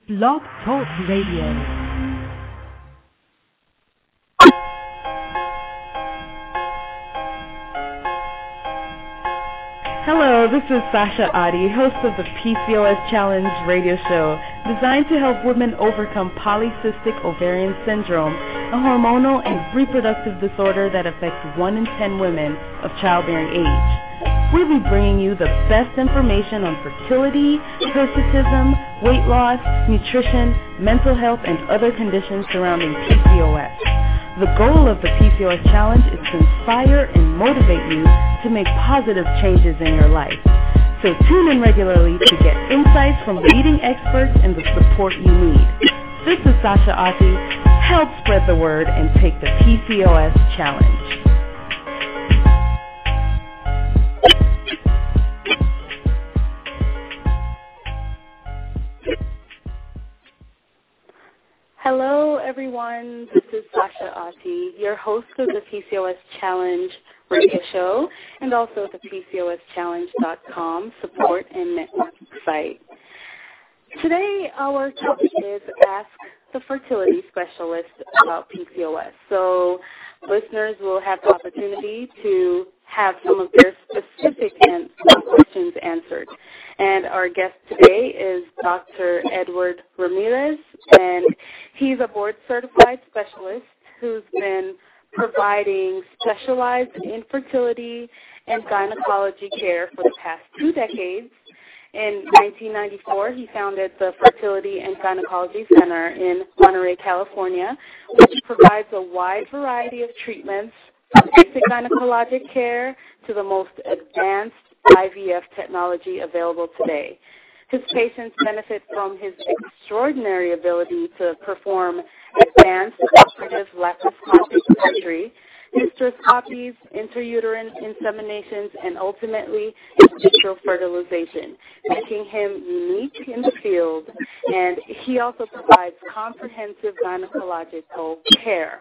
Blog Talk Radio. Hello, this is Sasha Adi, host of the PCOS Challenge radio show, designed to help women overcome polycystic ovarian syndrome, a hormonal and reproductive disorder that affects 1 in 10 women of childbearing age. We'll be bringing you the best information on fertility, hirsutism, weight loss, nutrition, mental health, and other conditions surrounding PCOS. The goal of the PCOS Challenge is to inspire and motivate you to make positive changes in your life. So tune in regularly to get insights from leading experts and the support you need. This is Sasha Ati. Help spread the word and take the PCOS Challenge. Hello, everyone. This is Sasha Ati, your host of the PCOS Challenge radio show and also the PCOSchallenge.com support and network site. Today, our topic is Ask the Fertility Specialist about PCOS. So listeners will have the opportunity to have some of their specific questions answered. And our guest today is Dr. Edward Ramirez, and he's a board-certified specialist who's been providing specialized infertility and gynecology care for the past 2 decades. In 1994, he founded the Fertility and Gynecology Center in Monterey, California, which provides a wide variety of treatments from basic gynecologic care to the most advanced IVF technology available today. His patients benefit from his extraordinary ability to perform advanced operative laparoscopic surgery, hysteroscopies, intrauterine inseminations, and ultimately in vitro fertilization, making him unique in the field. And he also provides comprehensive gynecological care.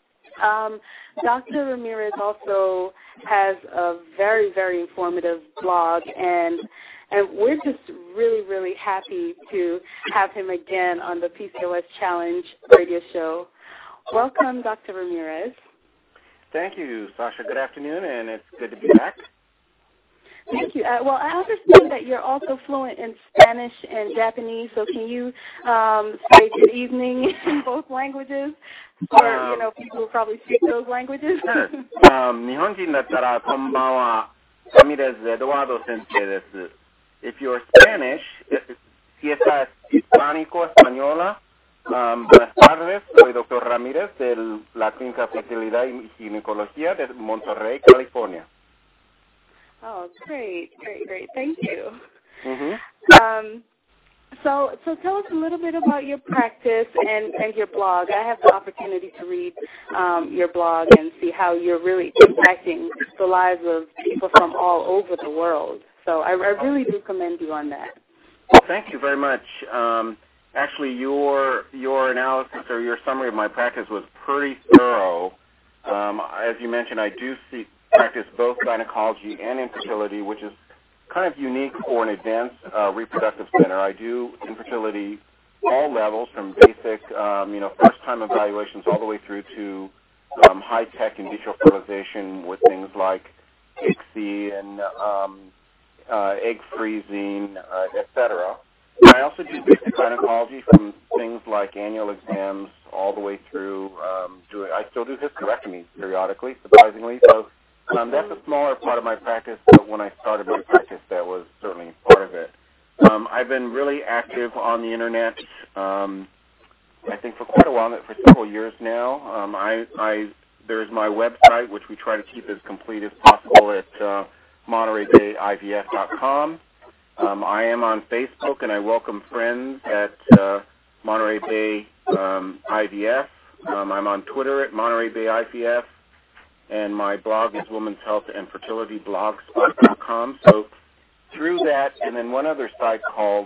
Dr. Ramirez also has a very, very informative blog, and we're just really, really happy to have him again on the PCOS Challenge radio show. Welcome, Dr. Ramirez. Thank you, Sasha. Good afternoon, and it's good to be back. Thank you. Well, I understand that you're also fluent in Spanish and Japanese, so can you say good evening in both languages for, people who probably speak those languages? Sure. 日本人だったらこんばんは。Ramirez Eduardo Sensei です。If you're Spanish, si estás hispánico, española, buenas tardes. Soy Dr. Ramírez de la Clínica Fertilidad y Ginecología de Monterrey, California. Oh, great. Thank you. Mm-hmm. So tell us a little bit about your practice and your blog. I have the opportunity to read your blog and see how you're really impacting the lives of people from all over the world. So I really do commend you on that. Well, thank you very much. Actually, your analysis or your summary of my practice was pretty thorough. As you mentioned, I do practice both gynecology and infertility, which is kind of unique for an advanced reproductive center. I do infertility all levels, from basic, first-time evaluations all the way through to high-tech in vitro fertilization with things like ICSI and egg freezing, etc. I also do basic gynecology, from things like annual exams all the way through I still do hysterectomy periodically, surprisingly. So that's a smaller part of my practice, but when I started my practice, that was certainly part of it. I've been really active on the Internet, I think for quite a while, for several years now. There's my website, which we try to keep as complete as possible at MontereyBayIVF.com. I am on Facebook, and I welcome friends at Monterey Bay IVF. I'm on Twitter at Monterey Bay IVF, and my blog is Women's Health and Fertility Blogspot.com. So through that, and then one other site called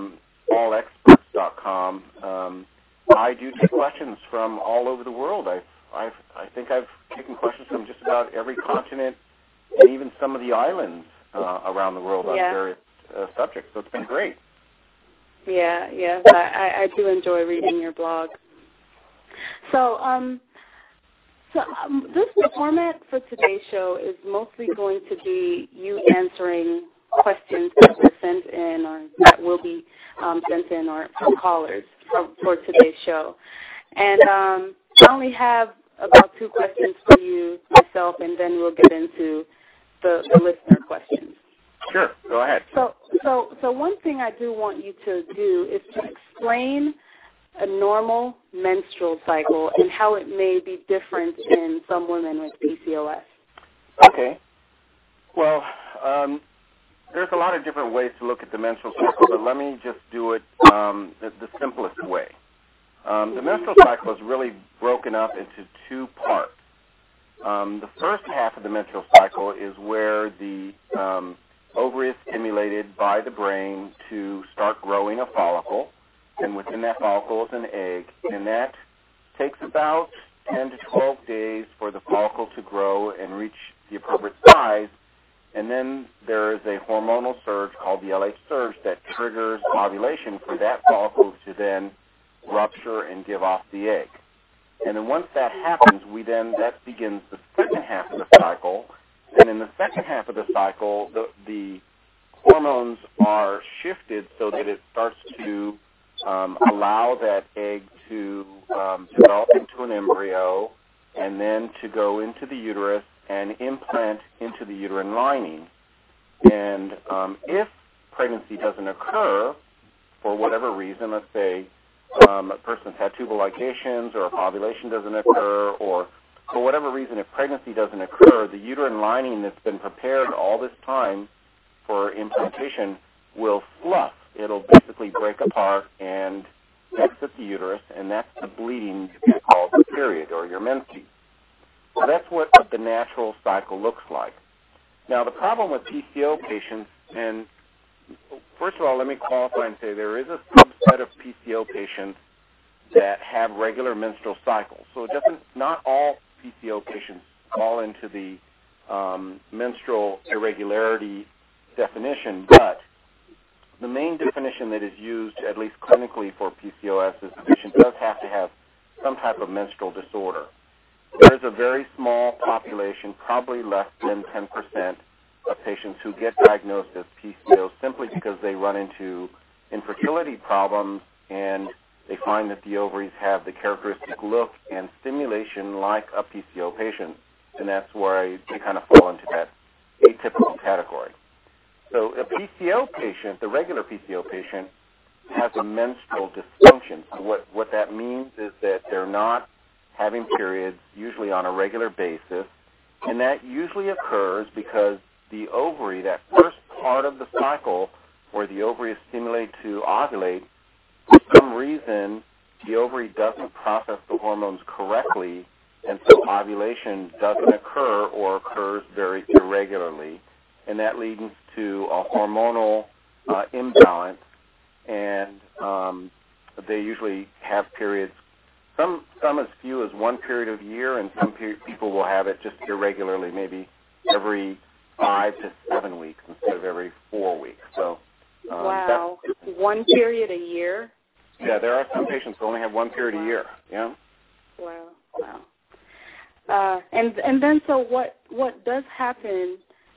AllExperts.com, I do take questions from all over the world. I think I've taken questions from just about every continent and even some of the islands around the world on various subjects. So it's been great. Yeah. I do enjoy reading your blog. So, the format for today's show is mostly going to be you answering questions that were sent in or that will be sent in or from callers for today's show. And I only have about 2 questions for you myself, and then we'll get into the listener questions. Sure, go ahead. So one thing I do want you to do is to explain a normal menstrual cycle and how it may be different in some women with PCOS. Okay. Well, there's a lot of different ways to look at the menstrual cycle, but let me just do it the simplest way. The menstrual cycle is really broken up into 2 parts. The first half of the menstrual cycle is where the ovary is stimulated by the brain to start growing a follicle, and within that follicle is an egg, and that takes about 10 to 12 days for the follicle to grow and reach the appropriate size, and then there is a hormonal surge called the LH surge that triggers ovulation for that follicle to then rupture and give off the egg. And then once that happens, that begins the second half of the cycle. And in the second half of the cycle, the hormones are shifted so that it starts to allow that egg to develop into an embryo and then to go into the uterus and implant into the uterine lining. And if pregnancy doesn't occur for whatever reason, let's say a person's had tubal ligations or if ovulation doesn't occur, or for whatever reason, if pregnancy doesn't occur, the uterine lining that's been prepared all this time for implantation will fluff. It'll basically break apart and exit the uterus, and that's the bleeding you call the period or your menses. So that's what the natural cycle looks like. Now, the problem with PCO patients, and first of all, let me qualify and say there is a subset of PCO patients that have regular menstrual cycles. So not all PCO patients fall into the menstrual irregularity definition, but the main definition that is used, at least clinically for PCOS, is the patient does have to have some type of menstrual disorder. There is a very small population, probably less than 10%, of patients who get diagnosed as PCOS simply because they run into infertility problems and they find that the ovaries have the characteristic look and stimulation like a PCO patient, and that's where they kind of fall into that atypical category. So a PCO patient, the regular PCO patient, has a menstrual dysfunction. So what that means is that they're not having periods usually on a regular basis, and that usually occurs because the ovary, that first part of the cycle where the ovary is stimulated to ovulate, for some reason the ovary doesn't process the hormones correctly, and so ovulation doesn't occur or occurs very irregularly, and that leads to a hormonal imbalance, and they usually have periods, some as few as 1 period of year, and some people will have it just irregularly, maybe every 5 to 7 weeks instead of every 4 weeks. So, wow, 1 period a year? Yeah, there are some patients who only have 1 period a year. Yeah. Wow. And then so what does happen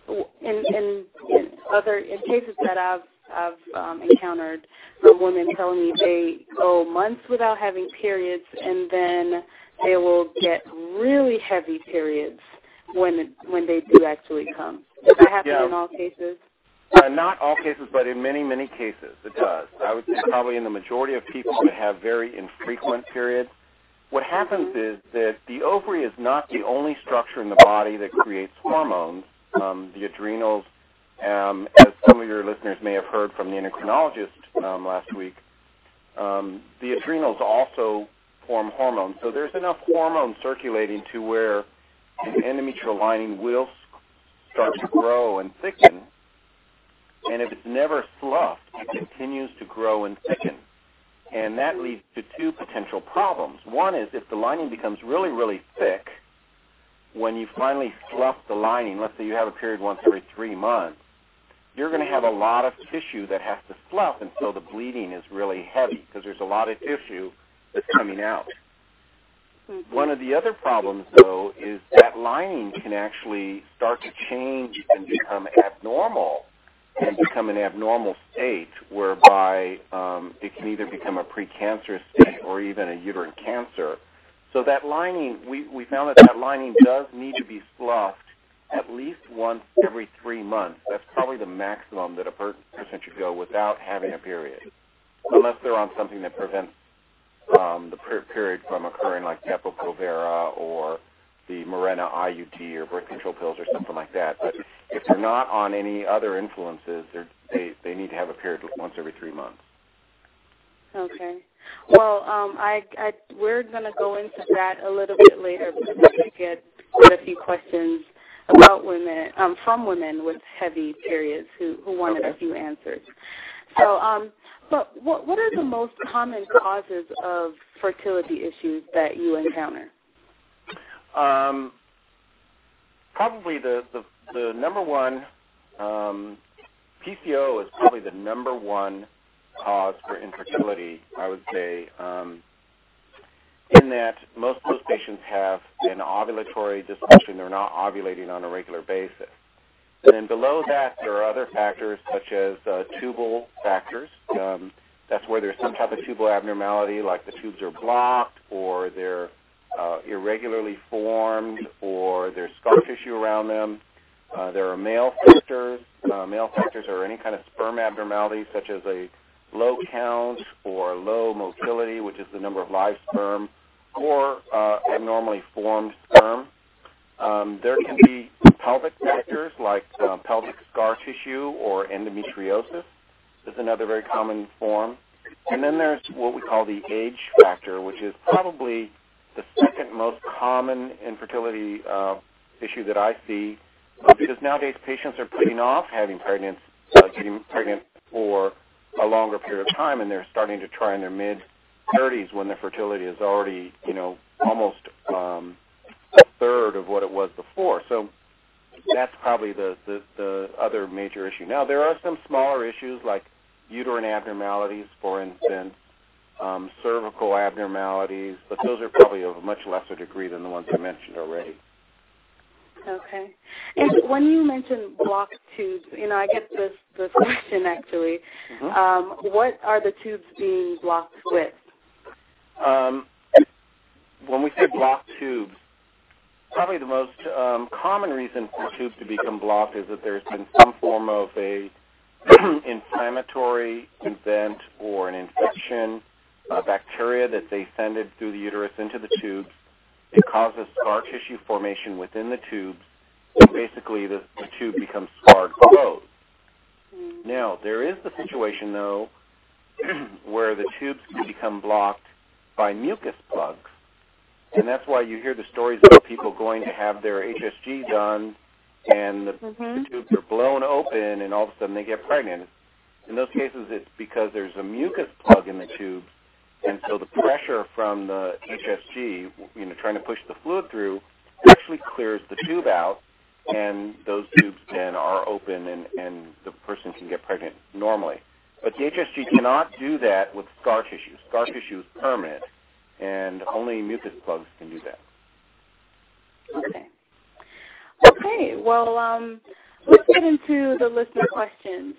in cases that I've encountered from women telling me they go months without having periods, and then they will get really heavy periods when they do actually come. Does that happen in all cases? Not all cases, but in many, many cases it does. I would say probably in the majority of people that have very infrequent periods. What happens is that the ovary is not the only structure in the body that creates hormones. The adrenals, as some of your listeners may have heard from the endocrinologist last week, the adrenals also form hormones. So there's enough hormone circulating to where the endometrial lining will start to grow and thicken, and if it's never sloughed, it continues to grow and thicken. And that leads to 2 potential problems. One is if the lining becomes really, really thick, when you finally slough the lining, let's say you have a period once every 3 months, you're going to have a lot of tissue that has to slough, and so the bleeding is really heavy because there's a lot of tissue that's coming out. Mm-hmm. One of the other problems, though, is that lining can actually start to change and become abnormal and become an abnormal state whereby it can either become a precancerous state or even a uterine cancer. So that lining, we found that lining does need to be sloughed at least once every 3 months. That's probably the maximum that a person should go without having a period, unless they're on something that prevents the period from occurring, like Depo-Provera or the Mirena IUD or birth control pills or something like that. But if they're not on any other influences, they need to have a period once every 3 months. Okay. Well, we're going to go into that a little bit later because I get quite a few questions about women, from women with heavy periods who wanted a few answers. So, but what are the most common causes of fertility issues that you encounter? Probably the number one, PCO is probably the number one cause for infertility, I would say, in that most of those patients have an ovulatory dysfunction. They're not ovulating on a regular basis. And then below that, there are other factors such as tubal factors. That's where there's some type of tubal abnormality, like the tubes are blocked or they're irregularly formed or there's scar tissue around them. There are male factors. Male factors are any kind of sperm abnormalities such as a low count or low motility, which is the number of live sperm, or abnormally formed sperm. There can be pelvic factors like pelvic scar tissue or endometriosis is another very common form. And then there's what we call the age factor, which is probably the second most common infertility issue that I see, because nowadays patients are putting off getting pregnant for a longer period of time, and they're starting to try in their mid-30s when their fertility is already, almost a third of what it was before. So that's probably the other major issue. Now, there are some smaller issues like uterine abnormalities, for instance, cervical abnormalities, but those are probably of a much lesser degree than the ones I mentioned already. Okay. And when you mentioned blocked tubes, I get this question actually. Mm-hmm. What are the tubes being blocked with? When we say blocked tubes, probably the most common reason for tubes to become blocked is that there's been some form of a inflammatory event or an infection, bacteria that they send it through the uterus into the tubes. It causes scar tissue formation within the tubes, and basically the tube becomes scarred closed. Now, there is the situation, though, where the tubes can become blocked by mucus plugs, and that's why you hear the stories about people going to have their HSG done, and the tubes are blown open, and all of a sudden they get pregnant. In those cases, it's because there's a mucus plug in the tubes, and so the pressure from the HSG, trying to push the fluid through, actually clears the tube out, and those tubes then are open, and the person can get pregnant normally. But the HSG cannot do that with scar tissue. Scar tissue is permanent, and only mucus plugs can do that. Okay. Well, let's get into the listener questions.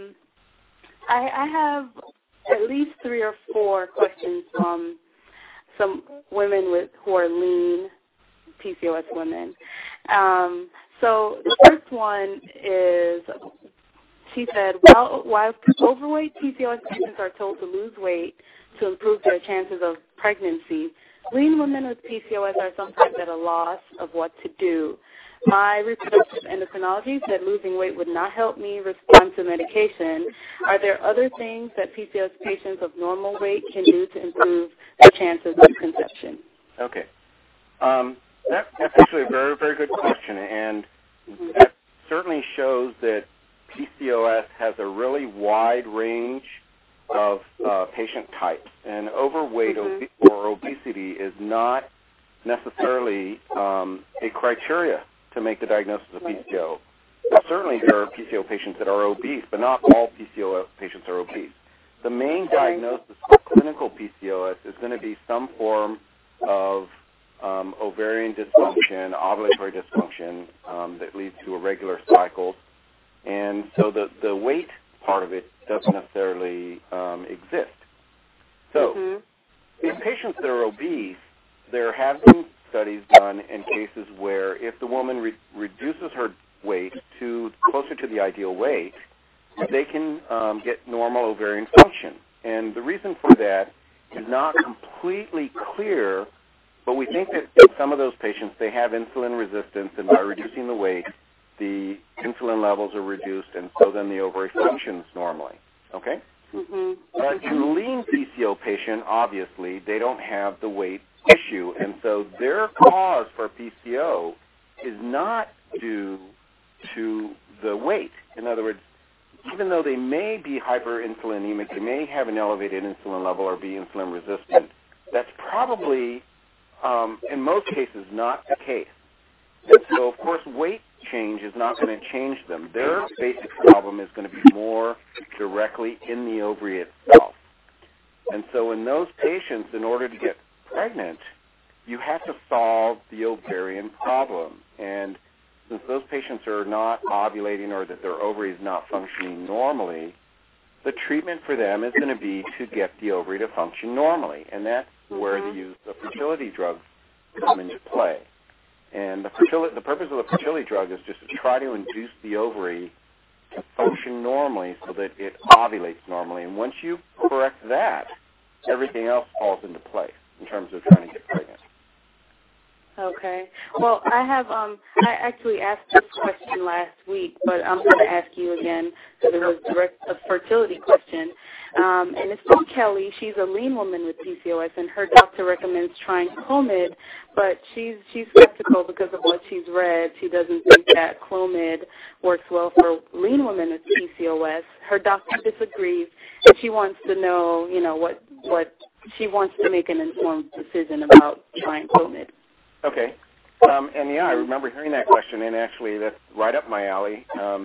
I have at least 3 or 4 questions from some women who are lean PCOS women. So the first one is, she said, while overweight PCOS patients are told to lose weight to improve their chances of pregnancy, lean women with PCOS are sometimes at a loss of what to do. My reproductive endocrinology said losing weight would not help me respond to medication. Are there other things that PCOS patients of normal weight can do to improve their chances of conception? Okay. That's actually a very, very good question, and that certainly shows that PCOS has a really wide range of patient types, and overweight or obesity is not necessarily a criteria to make the diagnosis of PCO. Now, certainly there are PCO patients that are obese, but not all PCO patients are obese. The main diagnosis for clinical PCOS is going to be some form of ovarian dysfunction, ovulatory dysfunction that leads to irregular cycles. And so the weight part of it doesn't necessarily exist. So in patients that are obese, there have been studies done in cases where if the woman reduces her weight to closer to the ideal weight, they can get normal ovarian function. And the reason for that is not completely clear, but we think that in some of those patients they have insulin resistance, and by reducing the weight, the insulin levels are reduced, and so then the ovary functions normally. Okay? But in a lean PCO patient, obviously, they don't have the weight issue, and so their cause for PCO is not due to the weight. In other words, even though they may be hyperinsulinemic, they may have an elevated insulin level or be insulin resistant, that's probably, in most cases, not the case. And so, of course, weight change is not going to change them. Their basic problem is going to be more directly in the ovary itself. And so in those patients, in order to get pregnant, you have to solve the ovarian problem. And since those patients are not ovulating or that their ovary is not functioning normally, the treatment for them is going to be to get the ovary to function normally. And that's where the use of fertility drugs come into play. And the purpose of the fertility drug is just to try to induce the ovary to function normally so that it ovulates normally. And once you correct that, everything else falls into place in terms of trying to get pregnant. Okay. Well, I actually asked this question last week, but I'm going to ask you again because it was a fertility question. And it's from Kelly. She's a lean woman with PCOS, and her doctor recommends trying Clomid, but she's skeptical because of what she's read. She doesn't think that Clomid works well for lean women with PCOS. Her doctor disagrees, and she wants to know, what she wants to make an informed decision about trying Clomid. Okay. And yeah, I remember hearing that question, and actually that's right up my alley.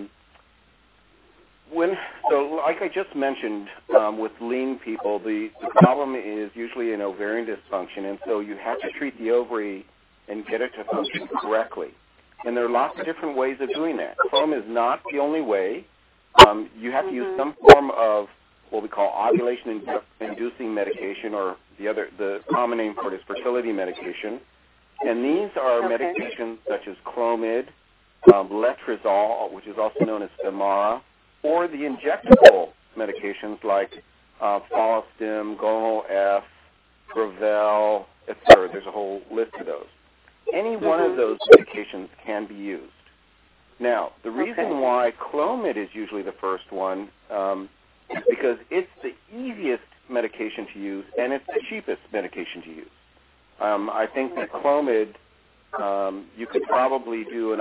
So like I just mentioned, with lean people, the problem is usually an ovarian dysfunction, and so you have to treat the ovary and get it to function correctly. And there are lots of different ways of doing that. Clomid is not the only way. You have to use some form of what we call ovulation-inducing medication, or the common name for it is fertility medication. And these are medications such as Clomid, Letrozole, which is also known as Femara, or the injectable medications like Follistim, Gonal-F, Gravel, etc. There's a whole list of those. Any one of those medications can be used. Now, the reason why Clomid is usually the first one is because it's the easiest medication to use, and it's the cheapest medication to use. I think that Clomid, you could probably do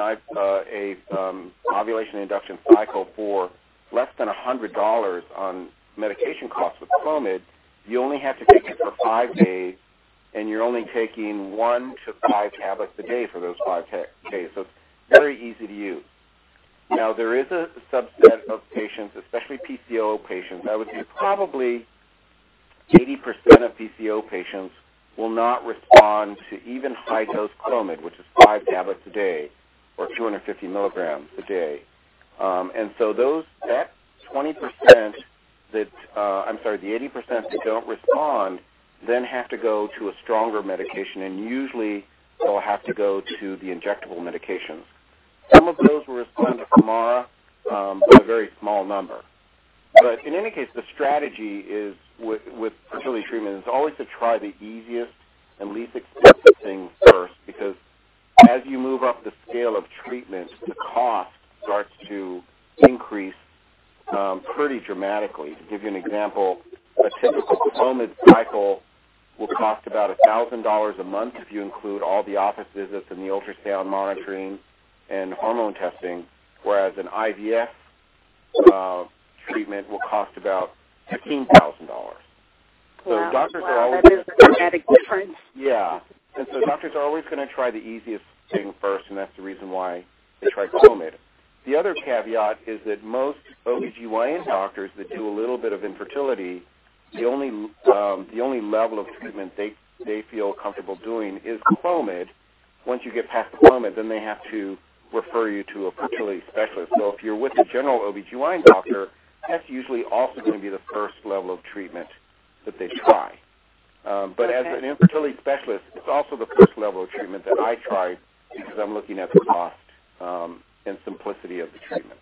an ovulation induction cycle for less than $100 on medication costs with Clomid. You only have to take it for 5 days, and you're only taking 1 to 5 tablets a day for those 5 days. So it's very easy to use. Now, there is a subset of patients, especially PCO patients. I would say probably 80% of PCO patients will not respond to even high-dose Clomid, which is 5 tablets a day or 250 milligrams a day. And so that 20% the 80% that don't respond then have to go to a stronger medication, and usually they'll have to go to the injectable medications. Some of those will respond to Femara, but a very small number. But in any case, the strategy is with fertility treatment is always to try the easiest and least expensive thing first, because as you move up the scale of treatment, the cost starts to increase pretty dramatically. To give you an example, a typical Clomid cycle will cost about $1,000 a month if you include all the office visits and the ultrasound monitoring and hormone testing, whereas an IVF treatment will cost about $15,000. So doctors are always that is a dramatic difference. Yeah, and so doctors are always going to try the easiest thing first, and that's the reason why they try Clomid. the other caveat is that most OBGYN doctors that do a little bit of infertility, the only level of treatment they feel comfortable doing is Clomid. Once you get past the Clomid, then they have to refer you to a fertility specialist. So if you're with a general OBGYN doctor, that's usually also going to be the first level of treatment that they try. But as an infertility specialist, it's also the first level of treatment that I try because I'm looking at the cost and simplicity of the treatment.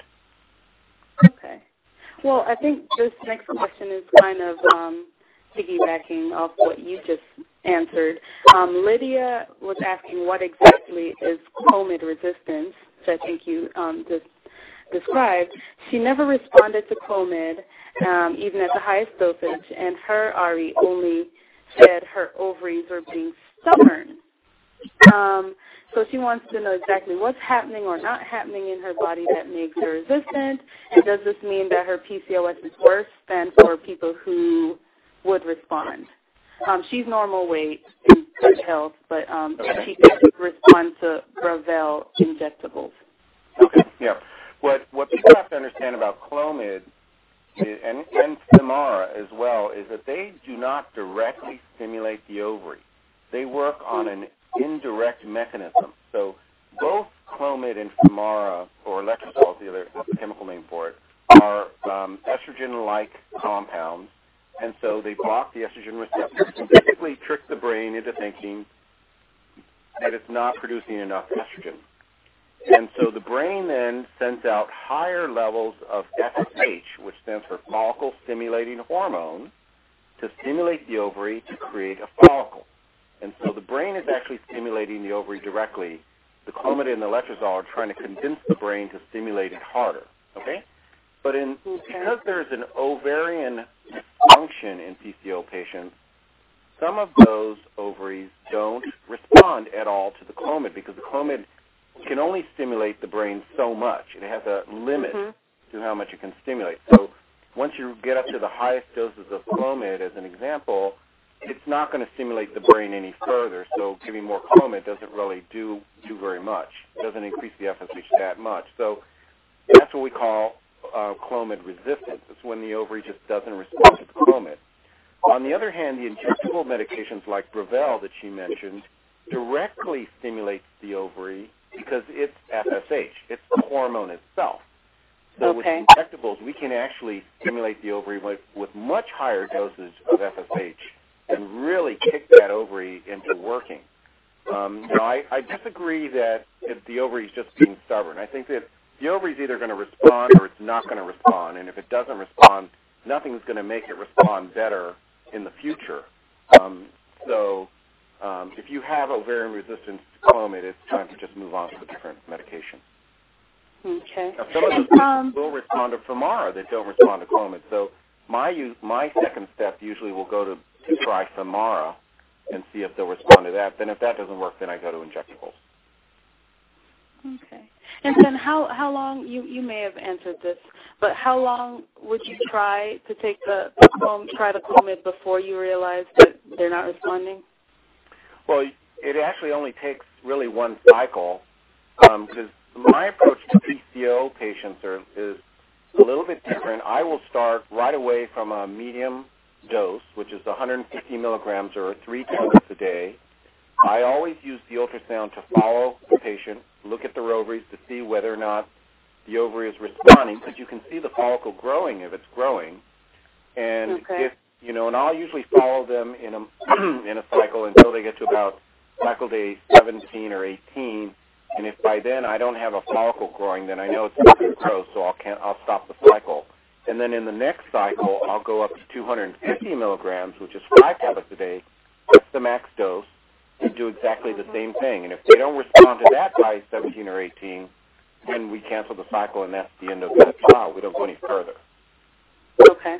Okay. Well, I think this next question is kind of piggybacking off what you just answered. Lydia was asking what exactly is Clomid resistance, which I think you just described. She never responded to Clomid, even at the highest dosage, and her RE only said her ovaries were being stubborn. So she wants to know exactly what's happening or not happening in her body that makes her resistant, and does this mean that her PCOS is worse than for people who would respond? She's normal weight in good health, but she can respond to Bravel injectables. Okay, yeah. What people have to understand about Clomid and Femara as well is that they do not directly stimulate the ovary. They work on an indirect mechanism. So both Clomid and Femara, or letrozole, the other chemical name for it, are estrogen-like compounds, and so they block the estrogen receptors and basically trick the brain into thinking that it's not producing enough estrogen. And so the brain then sends out higher levels of FSH, which stands for follicle-stimulating hormone, to stimulate the ovary to create a follicle. And so the brain is actually stimulating the ovary directly. The Clomid and the letrozole are trying to convince the brain to stimulate it harder. Okay? But because there's an ovarian dysfunction in PCO patients, some of those ovaries don't respond at all to the Clomid because the Clomid can only stimulate the brain so much. It has a limit to how much it can stimulate. So once you get up to the highest doses of Clomid, as an example, it's not going to stimulate the brain any further, so giving more Clomid doesn't really do very much. It doesn't increase the FSH that much. So that's what we call Clomid resistance. It's when the ovary just doesn't respond to the Clomid. On the other hand, the injectable medications like Bravel that she mentioned directly stimulates the ovary because it's FSH. It's the hormone itself. So with injectables, we can actually stimulate the ovary with much higher doses of FSH and really kick that ovary into working. I disagree that the ovary is just being stubborn. I think that the ovary is either going to respond or it's not going to respond, and if it doesn't respond, nothing's going to make it respond better in the future. If you have ovarian resistance to Clomid, it's time to just move on to a different medication. Okay. Now, some of those patients will respond to Femara that don't respond to Clomid. So my second step usually will go to try Femara and see if they'll respond to that. Then if that doesn't work, then I go to injectables. Okay. And then how long, you may have answered this, but how long would you try to take the Clomid before you realize that they're not responding? Well, it actually only takes really one cycle because my approach to PCO patients is a little bit different. I will start right away from a medium dose, which is 150 milligrams or 3 tablets a day. I always use the ultrasound to follow the patient, look at their ovaries to see whether or not the ovary is responding, because you can see the follicle growing if it's growing. And and I'll usually follow them in a cycle until they get to about cycle day 17 or 18. And if by then I don't have a follicle growing, then I know it's not going to grow, so I'll stop the cycle. And then in the next cycle, I'll go up to 250 milligrams, which is 5 tablets a day. That's the max dose, and do exactly the same thing. And if they don't respond to that by 17 or 18, then we cancel the cycle, and that's the end of that trial. We don't go any further. Okay.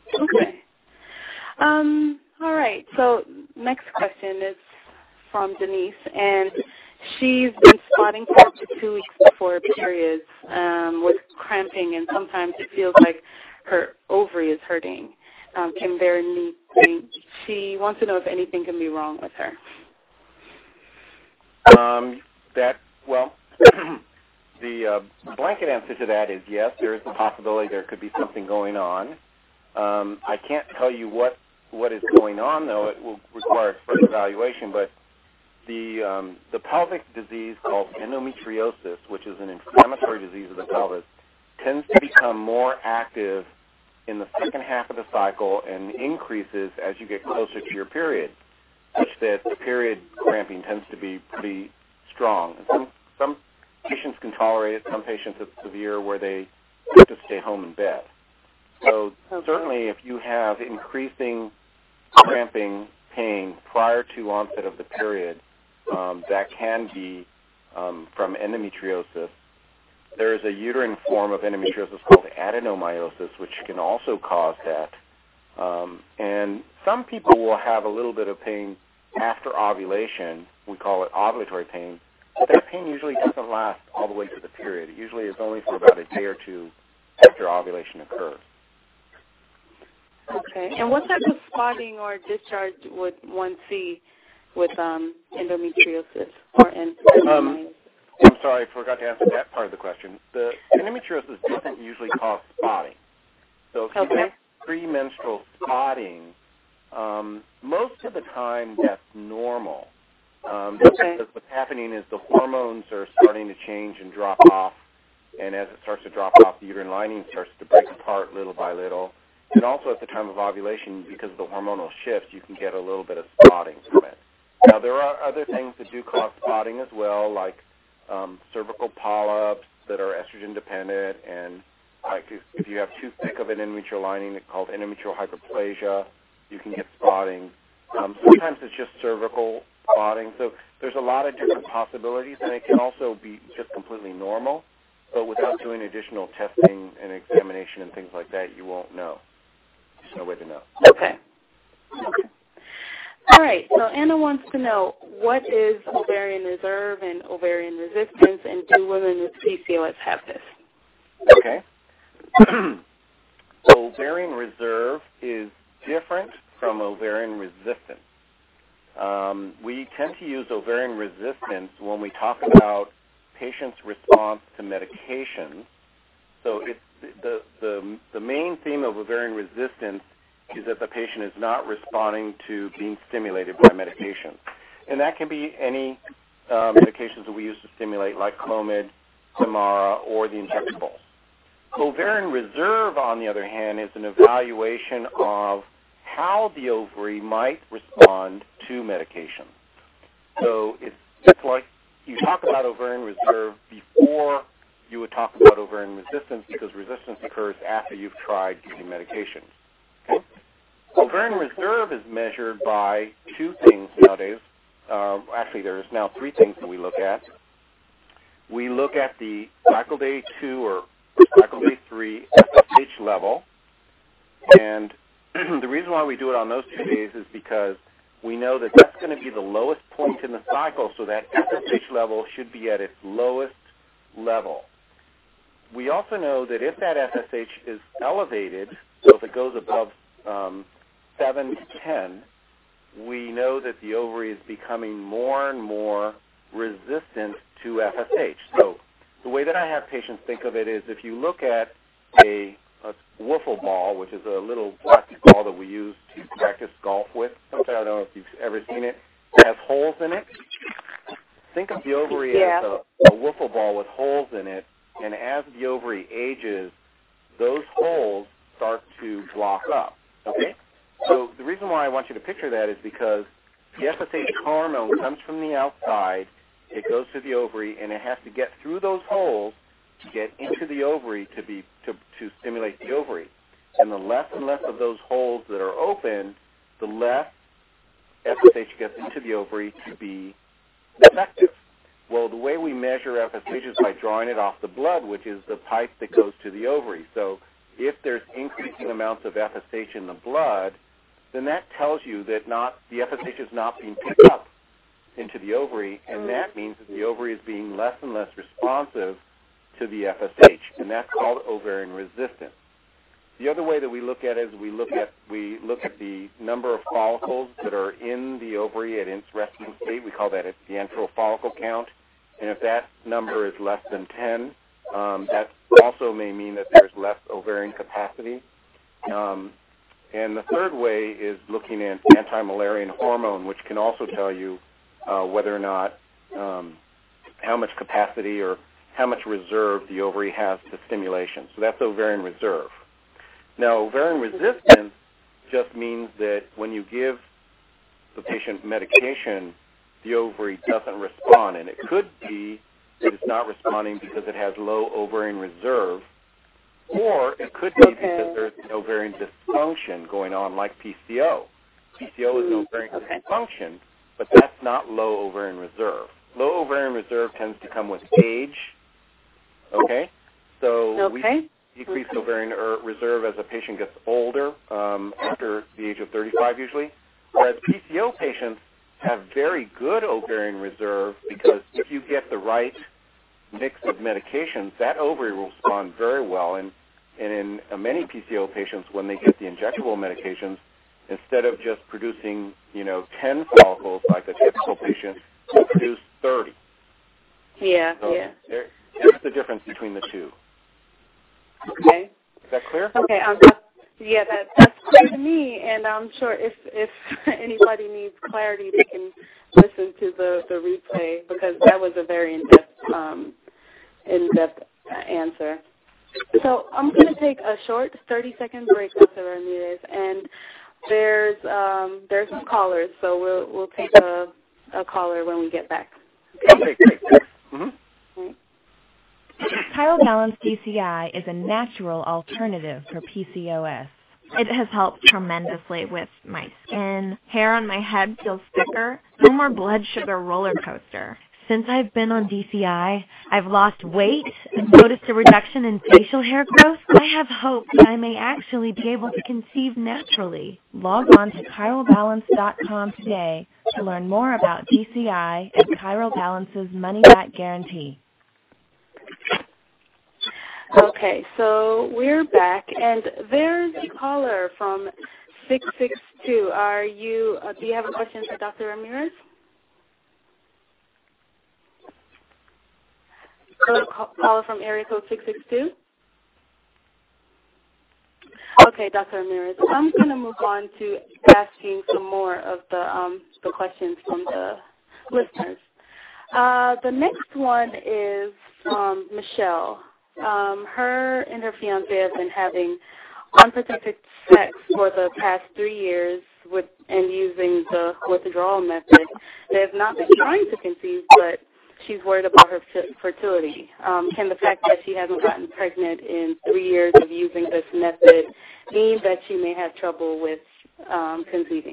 All right. So next question is from Denise, and she's been spotting for up to 2 weeks before periods with cramping, and sometimes it feels like her ovary is hurting. Can there anything? She wants to know if anything can be wrong with her. the blanket answer to that is yes, there is the possibility there could be something going on. I can't tell you what is going on, though. It will require further evaluation, but the pelvic disease called endometriosis, which is an inflammatory disease of the pelvis, tends to become more active in the second half of the cycle and increases as you get closer to your period, such that the period cramping tends to be pretty strong. And some patients can tolerate it. Some patients it's severe where they have to stay home in bed. So certainly if you have increasing cramping pain prior to onset of the period, that can be from endometriosis. There is a uterine form of endometriosis called adenomyosis, which can also cause that. And some people will have a little bit of pain after ovulation. We call it ovulatory pain. But that pain usually doesn't last all the way to the period. It usually is only for about a day or two after ovulation occurs. Okay. And what type of spotting or discharge would one see with endometriosis or adenomyosis? I'm sorry, I forgot to answer that part of the question. The endometriosis doesn't usually cause spotting. So if you have premenstrual spotting, most of the time that's normal. Because what's happening is the hormones are starting to change and drop off, and as it starts to drop off, the uterine lining starts to break apart little by little. And also at the time of ovulation, because of the hormonal shifts, you can get a little bit of spotting from it. Now, there are other things that do cause spotting as well, like cervical polyps that are estrogen dependent, and like if you have too thick of an endometrial lining called endometrial hyperplasia, you can get spotting. Sometimes it's just cervical spotting. So there's a lot of different possibilities, and it can also be just completely normal, but without doing additional testing and examination and things like that, you won't know. There's no way to know. Okay. All right, so Anna wants to know, what is ovarian reserve and ovarian resistance, and do women with PCOS have this? Okay. Ovarian reserve is different from ovarian resistance. We tend to use ovarian resistance when we talk about patients' response to medications. So it's the main theme of ovarian resistance is that the patient is not responding to being stimulated by medication. And that can be any medications that we use to stimulate, like Clomid, Femara, or the injectables. Ovarian reserve, on the other hand, is an evaluation of how the ovary might respond to medication. So it's like you talk about ovarian reserve before you would talk about ovarian resistance, because resistance occurs after you've tried giving medications. Okay? Ovarian reserve is measured by two things nowadays. Actually, there's now three things that we look at. We look at the cycle day 2 or cycle day 3 FSH level, and the reason why we do it on those 2 days is because we know that that's going to be the lowest point in the cycle, so that FSH level should be at its lowest level. We also know that if that FSH is elevated, so if it goes above 7 to 10, we know that the ovary is becoming more and more resistant to FSH. So the way that I have patients think of it is, if you look at a wiffle ball, which is a little plastic ball that we use to practice golf with. I don't know if you've ever seen it. It has holes in it. Think of the ovary as a wiffle ball with holes in it, and as the ovary ages, those holes start to block up. Okay? So the reason why I want you to picture that is because the FSH hormone comes from the outside, it goes to the ovary, and it has to get through those holes to get into the ovary to stimulate the ovary. And the less and less of those holes that are open, the less FSH gets into the ovary to be effective. Well, the way we measure FSH is by drawing it off the blood, which is the pipe that goes to the ovary. So if there's increasing amounts of FSH in the blood, then that tells you that the FSH is not being picked up into the ovary, and that means that the ovary is being less and less responsive to the FSH, and that's called ovarian resistance. The other way that we look at it is we look at the number of follicles that are in the ovary at its resting state. We call that the antral follicle count, And if that number is less than 10, that also may mean that there's less ovarian capacity. And the third way is looking at anti-Müllerian hormone, which can also tell you whether or not how much capacity or how much reserve the ovary has to stimulation. So that's ovarian reserve. Now, ovarian resistance just means that when you give the patient medication, the ovary doesn't respond. And it could be that it's not responding because it has low ovarian reserve, or it could be because there's an ovarian dysfunction going on like PCO. PCO is an ovarian dysfunction, but that's not low ovarian reserve. Low ovarian reserve tends to come with age, So we decrease ovarian reserve as a patient gets older, after the age of 35 usually, whereas PCO patients have very good ovarian reserve because if you get the right mix of medications, that ovary will respond very well. And in many PCO patients, when they get the injectable medications, instead of just producing, 10 follicles like a typical patient, they'll produce 30. Yeah, so yeah. There's the difference between the two. Okay. Is that clear? Okay. Yeah, that's clear to me, and I'm sure if anybody needs clarity, they can listen to the replay because that was a very in-depth answer. So I'm going to take a short 30-second break, Dr. Ramirez, and there's some callers, so we'll take a caller when we get back. Okay, great. Mm-hmm. Chiral Balance DCI is a natural alternative for PCOS. It has helped tremendously with my skin. Hair on my head feels thicker. No more blood sugar roller coaster. Since I've been on DCI, I've lost weight and noticed a reduction in facial hair growth. I have hope that I may actually be able to conceive naturally. Log on to ChiralBalance.com today to learn more about DCI and Chiral Balance's money-back guarantee. Okay, so we're back, and there's a caller from 662. Do you have a question for Dr. Ramirez? Caller from area code 662. Okay, Dr. Ramirez, I'm going to move on to asking some more of the questions from the listeners. The next one is from Michelle. Her and her fiance have been having unprotected sex for the past 3 years and using the withdrawal method. They have not been trying to conceive, but she's worried about her fertility. Can the fact that she hasn't gotten pregnant in 3 years of using this method mean that she may have trouble with conceiving?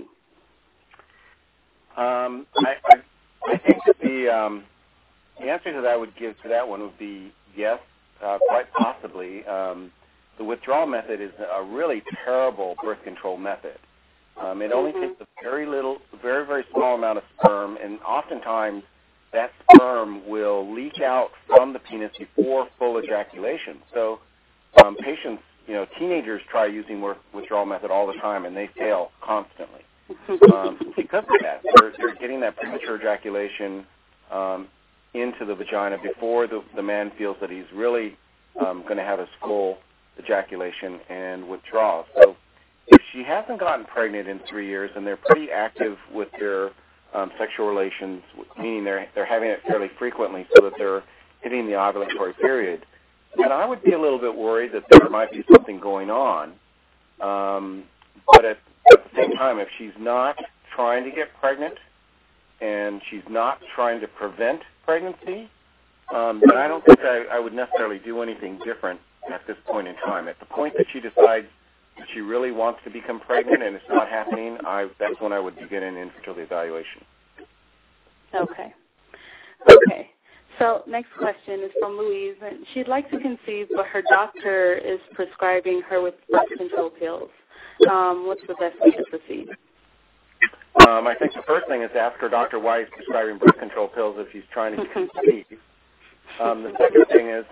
I think that the answer to that would be yes, quite possibly. The withdrawal method is a really terrible birth control method. It only takes a very, very small amount of sperm, and oftentimes that sperm will leak out from the penis before full ejaculation. So patients, teenagers try using withdrawal method all the time, and they fail constantly. Because of that, they're getting that premature ejaculation into the vagina before the man feels that he's really going to have his full ejaculation and withdraws. So if she hasn't gotten pregnant in 3 years and they're pretty active with their sexual relations, meaning they're having it fairly frequently so that they're hitting the ovulatory period, then I would be a little bit worried that there might be something going on. But at the same time, if she's not trying to get pregnant and she's not trying to prevent pregnancy, then I don't think I would necessarily do anything different at this point in time. At the point that she decides that she really wants to become pregnant and it's not happening, that's when I would begin an infertility evaluation. Okay. So next question is from Louise. And she'd like to conceive, but her doctor is prescribing her with birth control pills. What's the best way to proceed? I think the first thing is to ask her doctor why he's prescribing birth control pills if she's trying to conceive. The second thing is,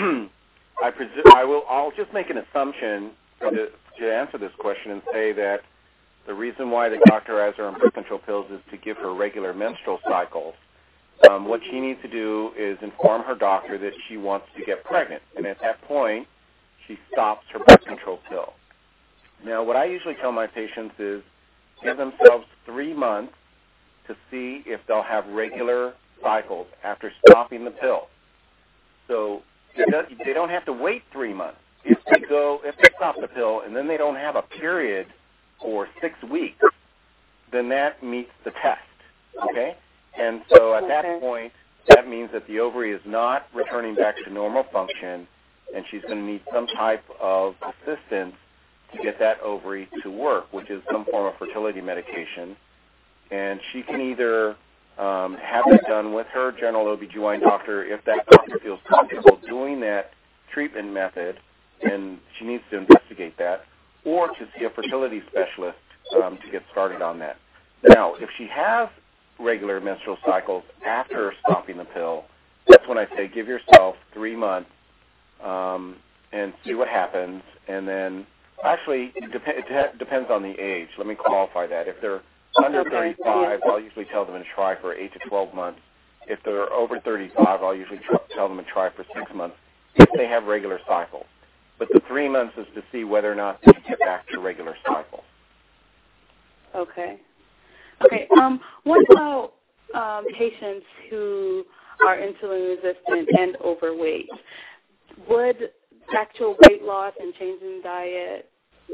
I'll just make an assumption to answer this question and say that the reason why the doctor has her on birth control pills is to give her regular menstrual cycles. what she needs to do is inform her doctor that she wants to get pregnant. And at that point, she stops her birth control pill. Now, what I usually tell my patients is give themselves 3 months to see if they'll have regular cycles after stopping the pill. So they don't have to wait 3 months. If they stop the pill and then they don't have a period for 6 weeks, then that meets the test, okay? And so at that point, that means that the ovary is not returning back to normal function, and she's going to need some type of assistance to get that ovary to work, which is some form of fertility medication. And she can either have it done with her general OB/GYN doctor if that doctor feels comfortable doing that treatment method, and she needs to investigate that, or to see a fertility specialist to get started on that. Now, if she has regular menstrual cycles after stopping the pill, that's when I say give yourself 3 months and see what happens. And then, actually, it depends on the age. Let me qualify that. If they're under 35, I'll usually tell them to try for 8 to 12 months. If they're over 35, I'll usually tell them to try for 6 months if they have regular cycles. But the 3 months is to see whether or not they get back to regular cycles. Okay. What about patients who are insulin resistant and overweight? Would actual weight loss and changing diet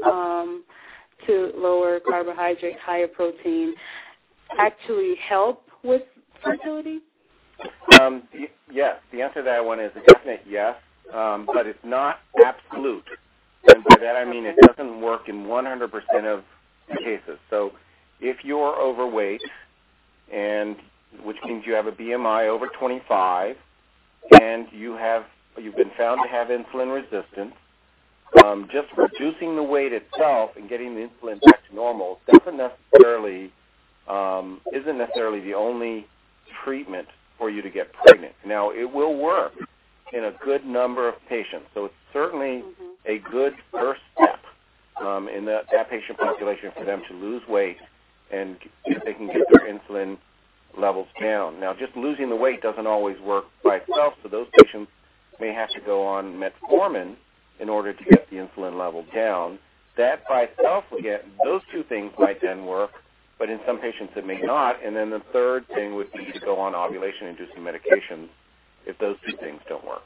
to lower carbohydrate, higher protein actually help with fertility? Yes. The answer to that one is a definite yes, but it's not absolute. And by that I mean it doesn't work in 100% of the cases. So if you're overweight, and which means you have a BMI over 25, and you've been found to have insulin resistance, just reducing the weight itself and getting the insulin back to normal isn't necessarily the only treatment for you to get pregnant. Now, it will work in a good number of patients, so it's certainly a good first step in that patient population for them to lose weight and if they can get their insulin levels down. Now, just losing the weight doesn't always work by itself, so those patients may have to go on metformin in order to get the insulin level down. That by itself, those two things might then work, but in some patients it may not. And then the third thing would be to go on ovulation-inducing medications if those two things don't work.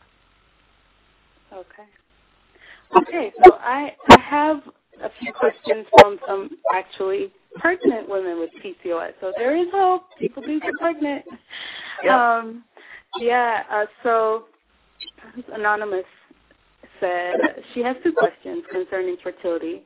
Okay, so I have a few questions from some actually pregnant women with PCOS. So there is hope. People do get pregnant. Yeah. So Anonymous said she has 2 questions concerning fertility.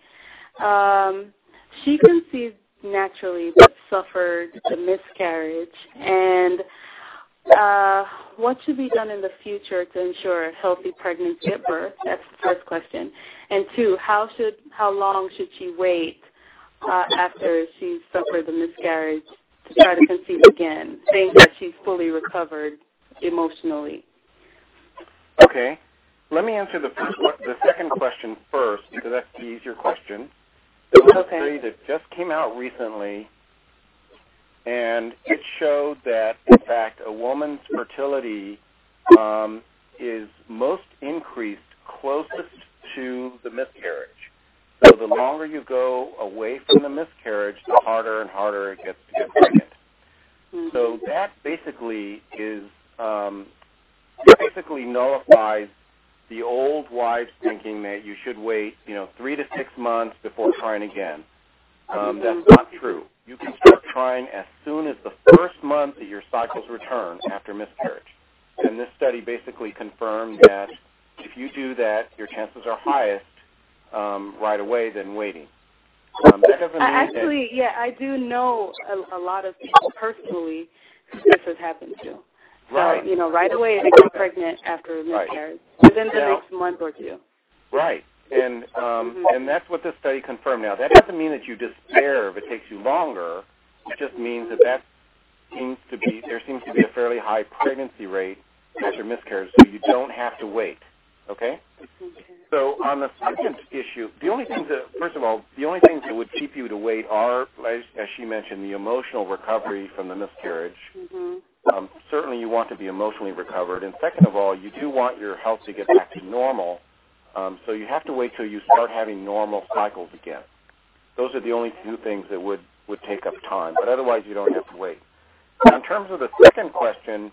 She conceived naturally but suffered a miscarriage, and what should be done in the future to ensure a healthy pregnancy at birth? That's the first question. And 2, how long should she wait after she suffered the miscarriage to try to conceive again, saying that she's fully recovered emotionally? Okay. Let me answer the second question first, because that's the easier question. There was a study that just came out recently, and it showed that, in fact, a woman's fertility is most increased closest to the miscarriage. So the longer you go away from the miscarriage, the harder and harder it gets to get pregnant. So that basically nullifies the old wives' thinking that you should wait, 3 to 6 months before trying again. That's not true. You can start trying as soon as the first month that your cycles return after miscarriage. And this study basically confirmed that if you do that, your chances are highest right away than waiting. That doesn't mean I do know a lot of people personally who this has happened to. Right. So, right away they get pregnant after a miscarriage, within the next month or 2. Right. And that's what this study confirmed. Now, that doesn't mean that you despair if it takes you longer. It just means that there seems to be a fairly high pregnancy rate after miscarriage, so you don't have to wait. Okay? Okay. So on the second issue, the only things that would keep you to wait are, as she mentioned, the emotional recovery from the miscarriage. Mm-hmm. Certainly you want to be emotionally recovered. And second of all, you do want your health to get back to normal. So you have to wait till you start having normal cycles again. Those are the only two things that would take up time. But otherwise, you don't have to wait. Now, in terms of the second question,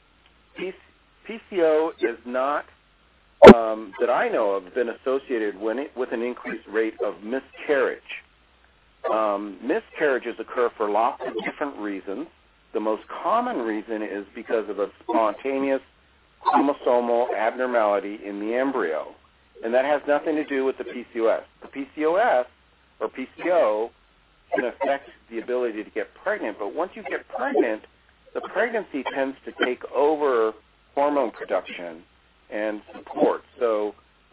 PCO is not, that I know of, been associated with an increased rate of miscarriage. Miscarriages occur for lots of different reasons. The most common reason is because of a spontaneous chromosomal abnormality in the embryo, and that has nothing to do with the PCOS. The PCOS, or PCO, can affect the ability to get pregnant, but once you get pregnant, the pregnancy tends to take over hormone production and support. So,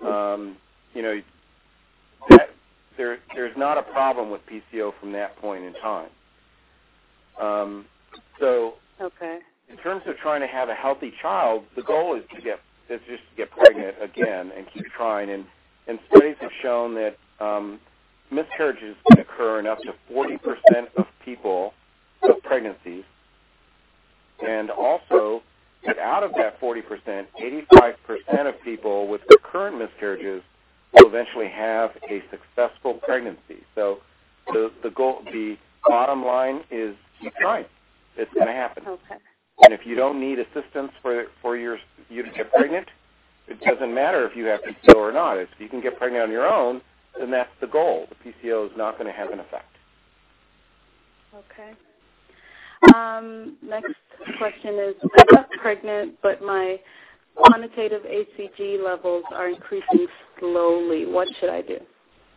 there's not a problem with PCO from that point in time. Okay. In terms of trying to have a healthy child, the goal is just to get pregnant again and keep trying. And studies have shown that miscarriages can occur in up to 40% of people of pregnancies, and also that out of that 40%, 85% of people with recurrent miscarriages will eventually have a successful pregnancy. So the bottom line is keep trying. It's going to happen. Okay. And if you don't need assistance for you to get pregnant, it doesn't matter if you have PCO or not. If you can get pregnant on your own, then that's the goal. The PCO is not going to have an effect. Okay. Next question is, I got pregnant, but my quantitative HCG levels are increasing slowly. What should I do?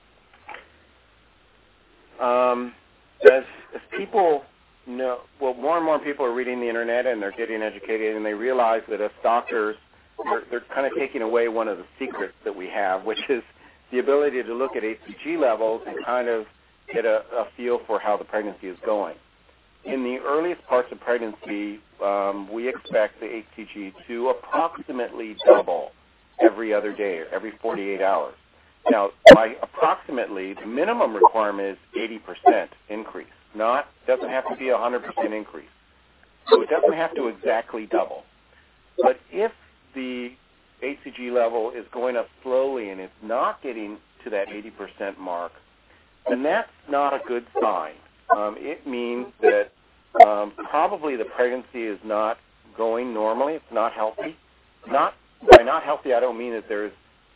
As people know, well, more and more people are reading the internet and they're getting educated, and they realize that as doctors, they're kind of taking away one of the secrets that we have, which is the ability to look at HCG levels and kind of get a feel for how the pregnancy is going. In the earliest parts of pregnancy, we expect the HCG to approximately double every other day or every 48 hours. Now, by approximately, the minimum requirement is 80% increase. Doesn't have to be 100% increase. So it doesn't have to exactly double. But if the HCG level is going up slowly and it's not getting to that 80% mark, then that's not a good sign. It means that probably the pregnancy is not going normally. It's not healthy. By not healthy, I don't mean that there's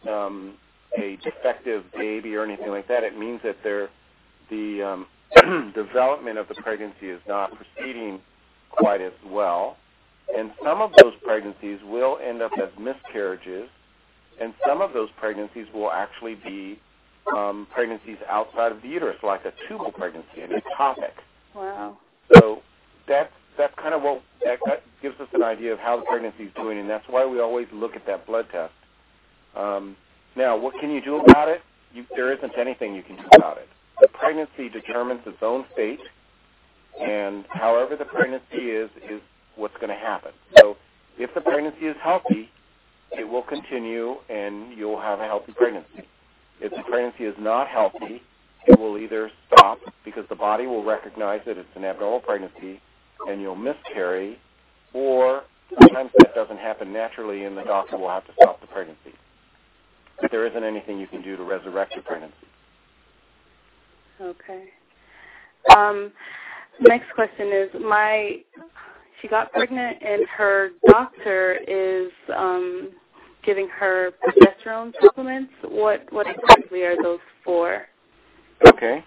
a defective baby or anything like that. It means that the development of the pregnancy is not proceeding quite as well. And some of those pregnancies will end up as miscarriages, and some of those pregnancies will actually be pregnancies outside of the uterus, like a tubal pregnancy, an ectopic. Wow. So that's kind of what that gives us an idea of how the pregnancy is doing, and that's why we always look at that blood test. Now, what can you do about it? There isn't anything you can do about it. The pregnancy determines its own fate, and however the pregnancy is what's going to happen. So if the pregnancy is healthy, it will continue and you'll have a healthy pregnancy. If the pregnancy is not healthy, it will either stop because the body will recognize that it's an abnormal pregnancy and you'll miscarry, or sometimes that doesn't happen naturally and the doctor will have to stop the pregnancy. But there isn't anything you can do to resurrect your pregnancy. Okay. Next question is, she got pregnant and her doctor is giving her progesterone supplements. What exactly are those for? Okay.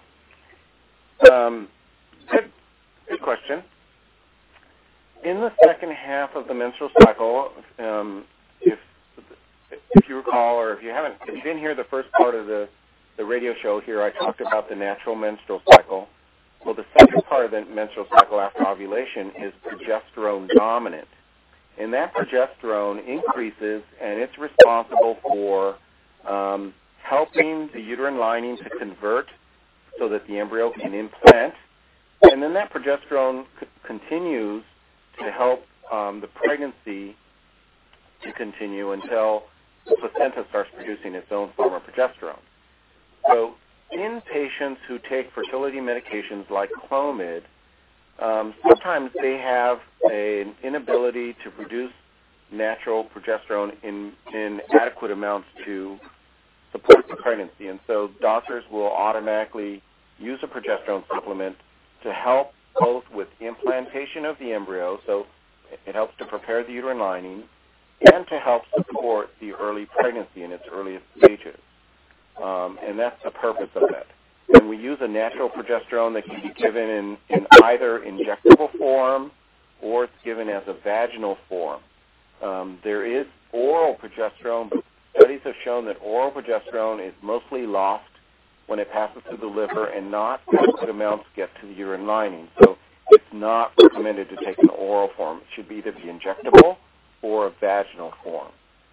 Good question. In the second half of the menstrual cycle, if you recall, or if you didn't hear the first part of the radio show here, I talked about the natural menstrual cycle. Well, the second part of the menstrual cycle after ovulation is progesterone dominant. And that progesterone increases, and it's responsible for helping the uterine lining to convert so that the embryo can implant. And then that progesterone continues to help the pregnancy to continue until the placenta starts producing its own form of progesterone. So in patients who take fertility medications like Clomid, sometimes they have an inability to produce natural progesterone in adequate amounts to support the pregnancy. And so doctors will automatically use a progesterone supplement to help both with implantation of the embryo, so it helps to prepare the uterine lining, and to help support the early pregnancy in its earliest stages. And that's the purpose of it. And we use a natural progesterone that can be given in either injectable form or it's given as a vaginal form. There is oral progesterone, but studies have shown that oral progesterone is mostly lost when it passes through the liver and not adequate amounts get to the uterine lining. So it's not recommended to take an oral form. It should either be injectable or a vaginal form.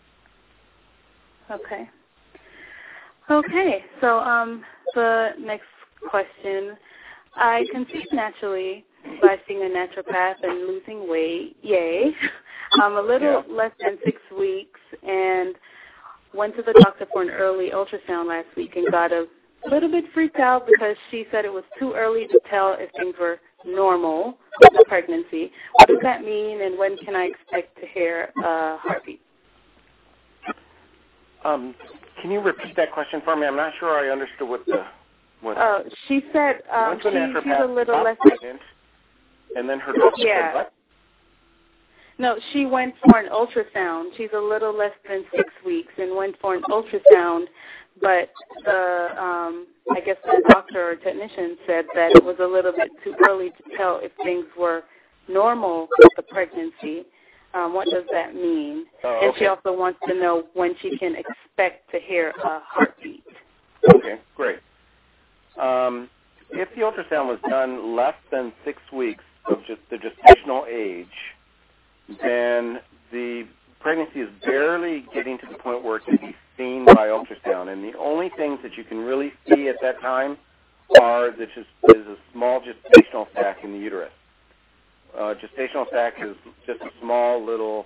Okay. Okay, so the next question. I conceived naturally by seeing a naturopath and losing weight. Yay. A little less than 6 weeks, and went to the doctor for an early ultrasound last week and got a little bit freaked out because she said it was too early to tell if things were normal with the pregnancy. What does that mean, and when can I expect to hear a heartbeat? Can you repeat that question for me? I'm not sure I understood what. She said she's a little less pregnant, and then her doctor said what? No, she went for an ultrasound. She's a little less than 6 weeks and went for an ultrasound, but I guess the doctor or technician said that it was a little bit too early to tell if things were normal with the pregnancy. What does that mean? Okay. And she also wants to know when she can expect to hear a heartbeat. Okay, great. If the ultrasound was done less than 6 weeks of the gestational age, then the pregnancy is barely getting to the point where it can be seen by ultrasound. And the only things that you can really see at that time are that there's a small gestational sac in the uterus. Gestational sac is just a small little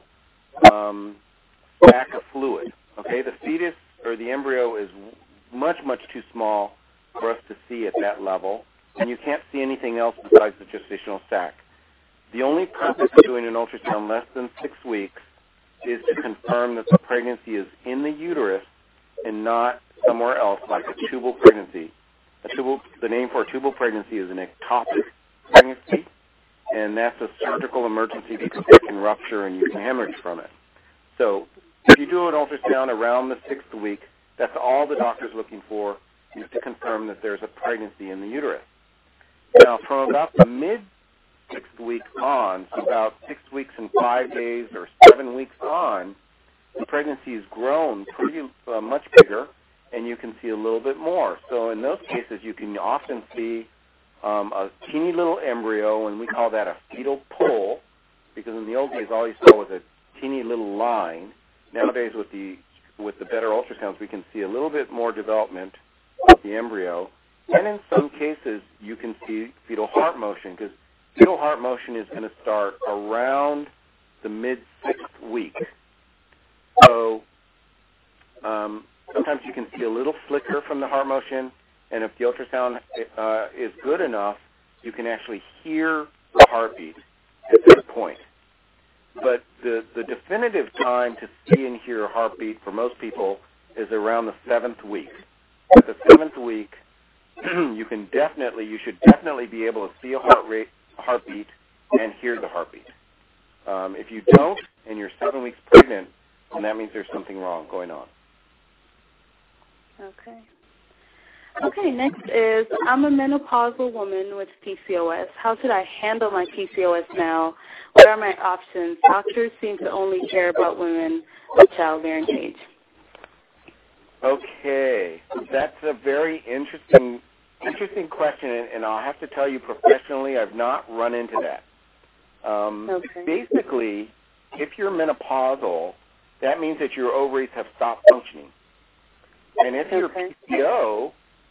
sac of fluid. Okay, the fetus or the embryo is much, much too small for us to see at that level, and you can't see anything else besides the gestational sac. The only purpose of doing an ultrasound less than 6 weeks is to confirm that the pregnancy is in the uterus and not somewhere else, like a tubal pregnancy. The name for a tubal pregnancy is an ectopic pregnancy, and that's a surgical emergency because it can rupture and you can hemorrhage from it. So if you do an ultrasound around the 6th week, that's all the doctor's looking for, is to confirm that there's a pregnancy in the uterus. Now, from about the mid-6th week on, so about 6 weeks and 5 days or 7 weeks on, the pregnancy has grown pretty much bigger, and you can see a little bit more. So in those cases, you can often see a teeny little embryo, and we call that a fetal pull, because in the old days, all you saw was a teeny little line. Nowadays, with the better ultrasounds, we can see a little bit more development of the embryo, and in some cases, you can see fetal heart motion, because fetal heart motion is going to start around the mid-6th week. So sometimes you can see a little flicker from the heart motion, and if the ultrasound is good enough, you can actually hear the heartbeat at that point. But the definitive time to see and hear a heartbeat for most people is around the 7th week. At the 7th week, you should definitely be able to see a heartbeat and hear the heartbeat. If you don't and you're 7 weeks pregnant, then that means there's something wrong going on. Okay, next is, I'm a menopausal woman with PCOS. How should I handle my PCOS now? What are my options? Doctors seem to only care about women of childbearing age. Okay, that's a very interesting question, and I'll have to tell you professionally, I've not run into that. Basically, if you're menopausal, that means that your ovaries have stopped functioning. And if you're PCO,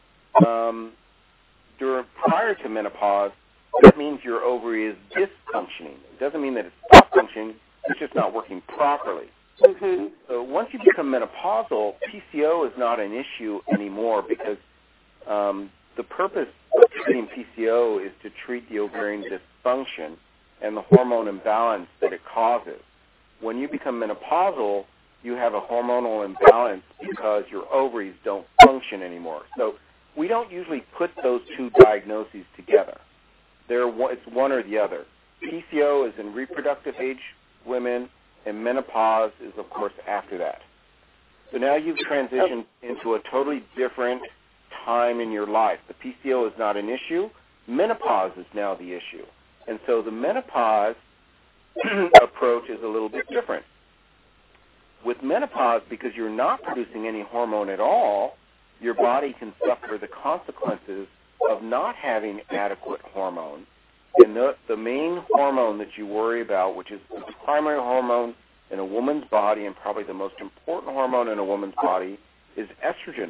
prior to menopause, that means your ovary is dysfunctioning. It doesn't mean that it's stopped functioning, it's just not working properly. So So once you become menopausal, PCO is not an issue anymore because the purpose of treating PCO is to treat the ovarian dysfunction and the hormone imbalance that it causes. When you become menopausal, you have a hormonal imbalance because your ovaries don't function anymore. So we don't usually put those two diagnoses together. It's one or the other. PCO is in reproductive age women, and menopause is, of course, after that. So now you've transitioned into a totally different time in your life. The PCO is not an issue. Menopause is now the issue. And so the menopause approach is a little bit different. With menopause, because you're not producing any hormone at all, your body can suffer the consequences of not having adequate hormone. And the main hormone that you worry about, which is the primary hormone in a woman's body and probably the most important hormone in a woman's body, is estrogen.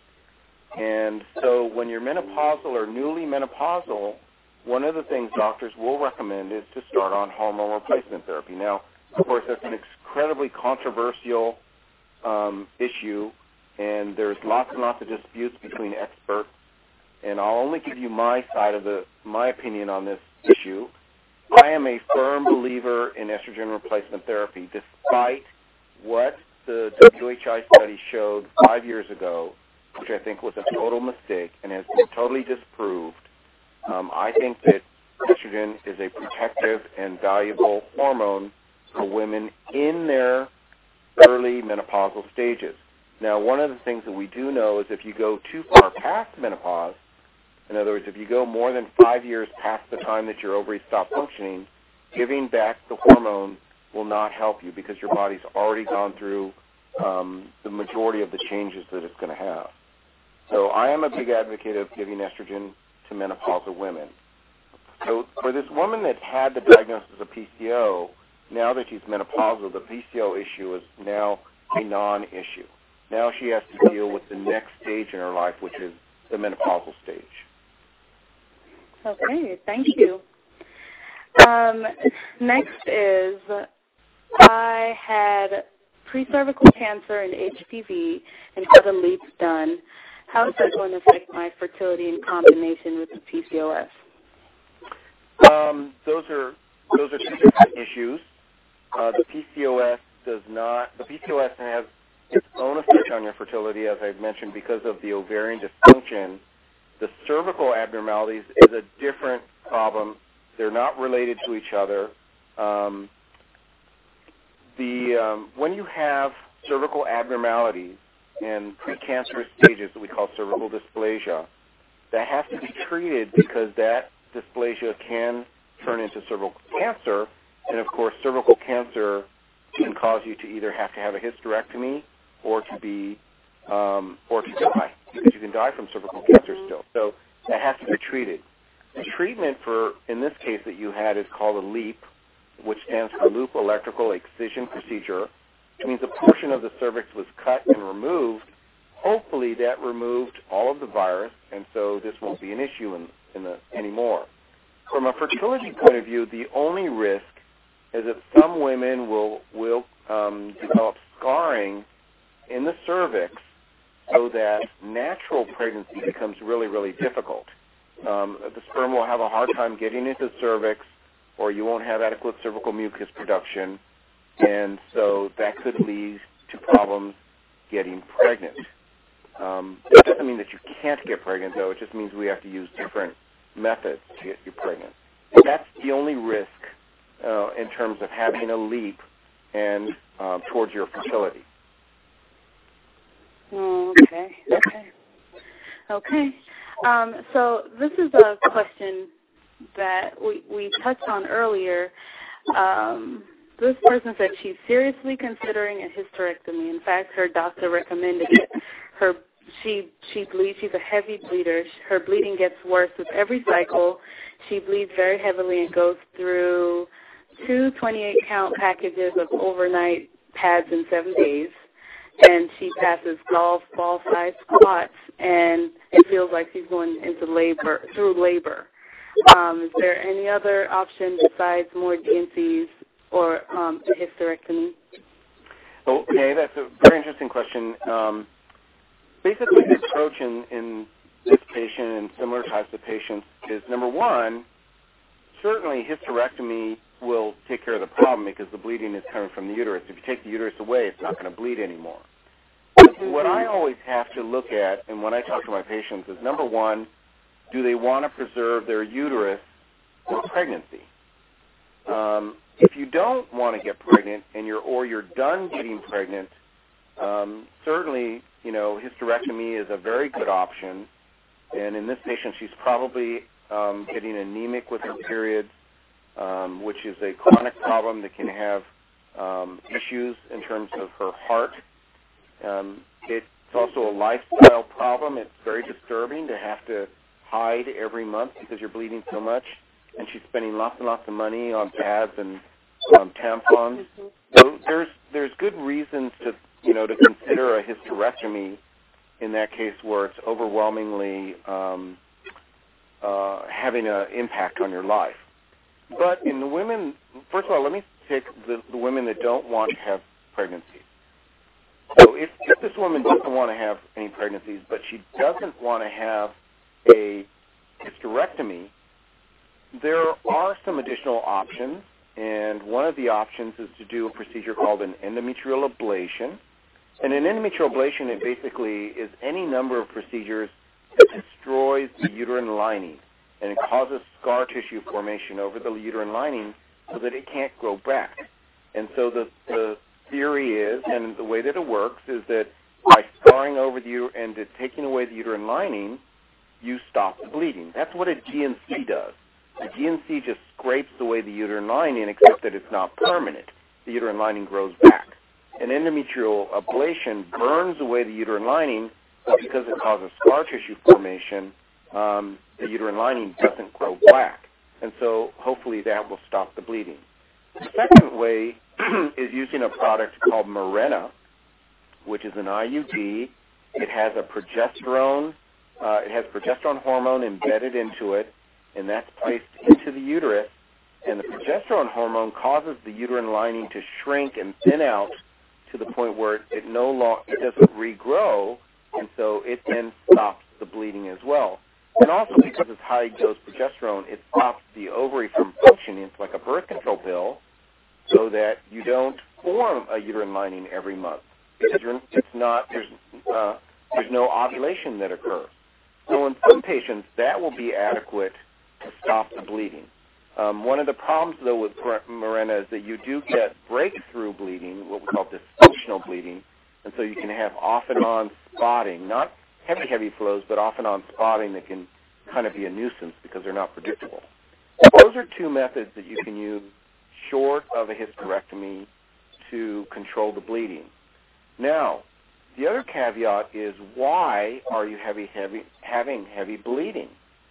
And so when you're menopausal or newly menopausal, one of the things doctors will recommend is to start on hormone replacement therapy. Now, of course, that's an incredibly controversial issue, and there's lots and lots of disputes between experts. And I'll only give you my side of my opinion on this issue. I am a firm believer in estrogen replacement therapy, despite what the WHI study showed 5 years ago, which I think was a total mistake and has been totally disproved. I think that estrogen is a protective and valuable hormone for women in their early menopausal stages. Now, one of the things that we do know is if you go too far past menopause, in other words, if you go more than 5 years past the time that your ovaries stop functioning, giving back the hormone will not help you because your body's already gone through the majority of the changes that it's going to have. So I am a big advocate of giving estrogen to menopausal women. So for this woman that had the diagnosis of PCO, now that she's menopausal, the PCO issue is now a non-issue. Now she has to deal with the next stage in her life, which is the menopausal stage. Okay, thank you. Next is, I had pre-cervical cancer and HPV and had a LEAP done. How is that going to affect my fertility in combination with the PCOS? Those are two different issues. The PCOS does not. The PCOS has its own effect on your fertility, as I've mentioned, because of the ovarian dysfunction. The cervical abnormalities is a different problem. They're not related to each other. When you have cervical abnormalities and precancerous stages that we call cervical dysplasia, that has to be treated because that dysplasia can turn into cervical cancer, and of course cervical cancer can cause you to either have to have a hysterectomy or to die, because you can die from cervical cancer still. So that has to be treated. The treatment in this case that you had is called a LEAP, which stands for Loop Electrical Excision Procedure. It means a portion of the cervix was cut and removed. Hopefully that removed all of the virus, and so this won't be an issue anymore. From a fertility point of view, the only risk is that some women will develop scarring in the cervix so that natural pregnancy becomes really, really difficult. The sperm will have a hard time getting into the cervix, or you won't have adequate cervical mucus production, and so that could lead to problems getting pregnant. It doesn't mean that you can't get pregnant, though. It just means we have to use different methods to get you pregnant. That's the only risk in terms of having a LEAP and towards your fertility. Okay. So this is a question that we touched on earlier. This person said she's seriously considering a hysterectomy. In fact, her doctor recommended it. She bleeds. She's a heavy bleeder. Her bleeding gets worse with every cycle. She bleeds very heavily and goes through 2 28-count packages of overnight pads in 7 days. And she passes golf ball-sized squats, and it feels like she's going through labor. Is there any other option besides more DNCs or a hysterectomy? Okay, that's a very interesting question. Basically, the approach in this patient and similar types of patients is, number one, certainly hysterectomy will take care of the problem because the bleeding is coming from the uterus. If you take the uterus away, it's not going to bleed anymore. What I always have to look at, and when I talk to my patients, is, number one, do they want to preserve their uterus for pregnancy? If you don't want to get pregnant and you're done getting pregnant, certainly, hysterectomy is a very good option. And in this patient, she's probably getting anemic with her periods, which is a chronic problem that can have issues in terms of her heart. It's also a lifestyle problem. It's very disturbing to have to hide every month because you're bleeding so much, and she's spending lots and lots of money on pads and tampons. So there's good reasons to consider a hysterectomy in that case where it's overwhelmingly having an impact on your life. But in the women, first of all, let me take the women that don't want to have pregnancies. So if this woman doesn't want to have any pregnancies, but she doesn't want to have a hysterectomy, there are some additional options, and one of the options is to do a procedure called an endometrial ablation. And an endometrial ablation, it basically is any number of procedures that destroys the uterine lining, and it causes scar tissue formation over the uterine lining so that it can't grow back. And so the theory is, and the way that it works, is that by scarring over the and taking away the uterine lining, you stop the bleeding. That's what a GNC does. A GNC just scrapes away the uterine lining, except that it's not permanent. The uterine lining grows back. An endometrial ablation burns away the uterine lining, but because it causes scar tissue formation, the uterine lining doesn't grow back. And so hopefully that will stop the bleeding. The second way is using a product called Mirena, which is an IUD. It has a progesterone. It has progesterone hormone embedded into it, and that's placed into the uterus. And the progesterone hormone causes the uterine lining to shrink and thin out to the point where it doesn't regrow, and so it then stops the bleeding as well. And also because it's high-dose progesterone, it stops the ovary from functioning. It's like a birth control pill, so that you don't form a uterine lining every month because there's no ovulation that occurs. So in some patients, that will be adequate to stop the bleeding. One of the problems, though, with Mirena is that you do get breakthrough bleeding, what we call dysfunctional bleeding, and so you can have off-and-on spotting, not heavy flows, but off-and-on spotting that can kind of be a nuisance because they're not predictable. Those are two methods that you can use short of a hysterectomy to control the bleeding. Now, the other caveat is, why are you having heavy bleeding?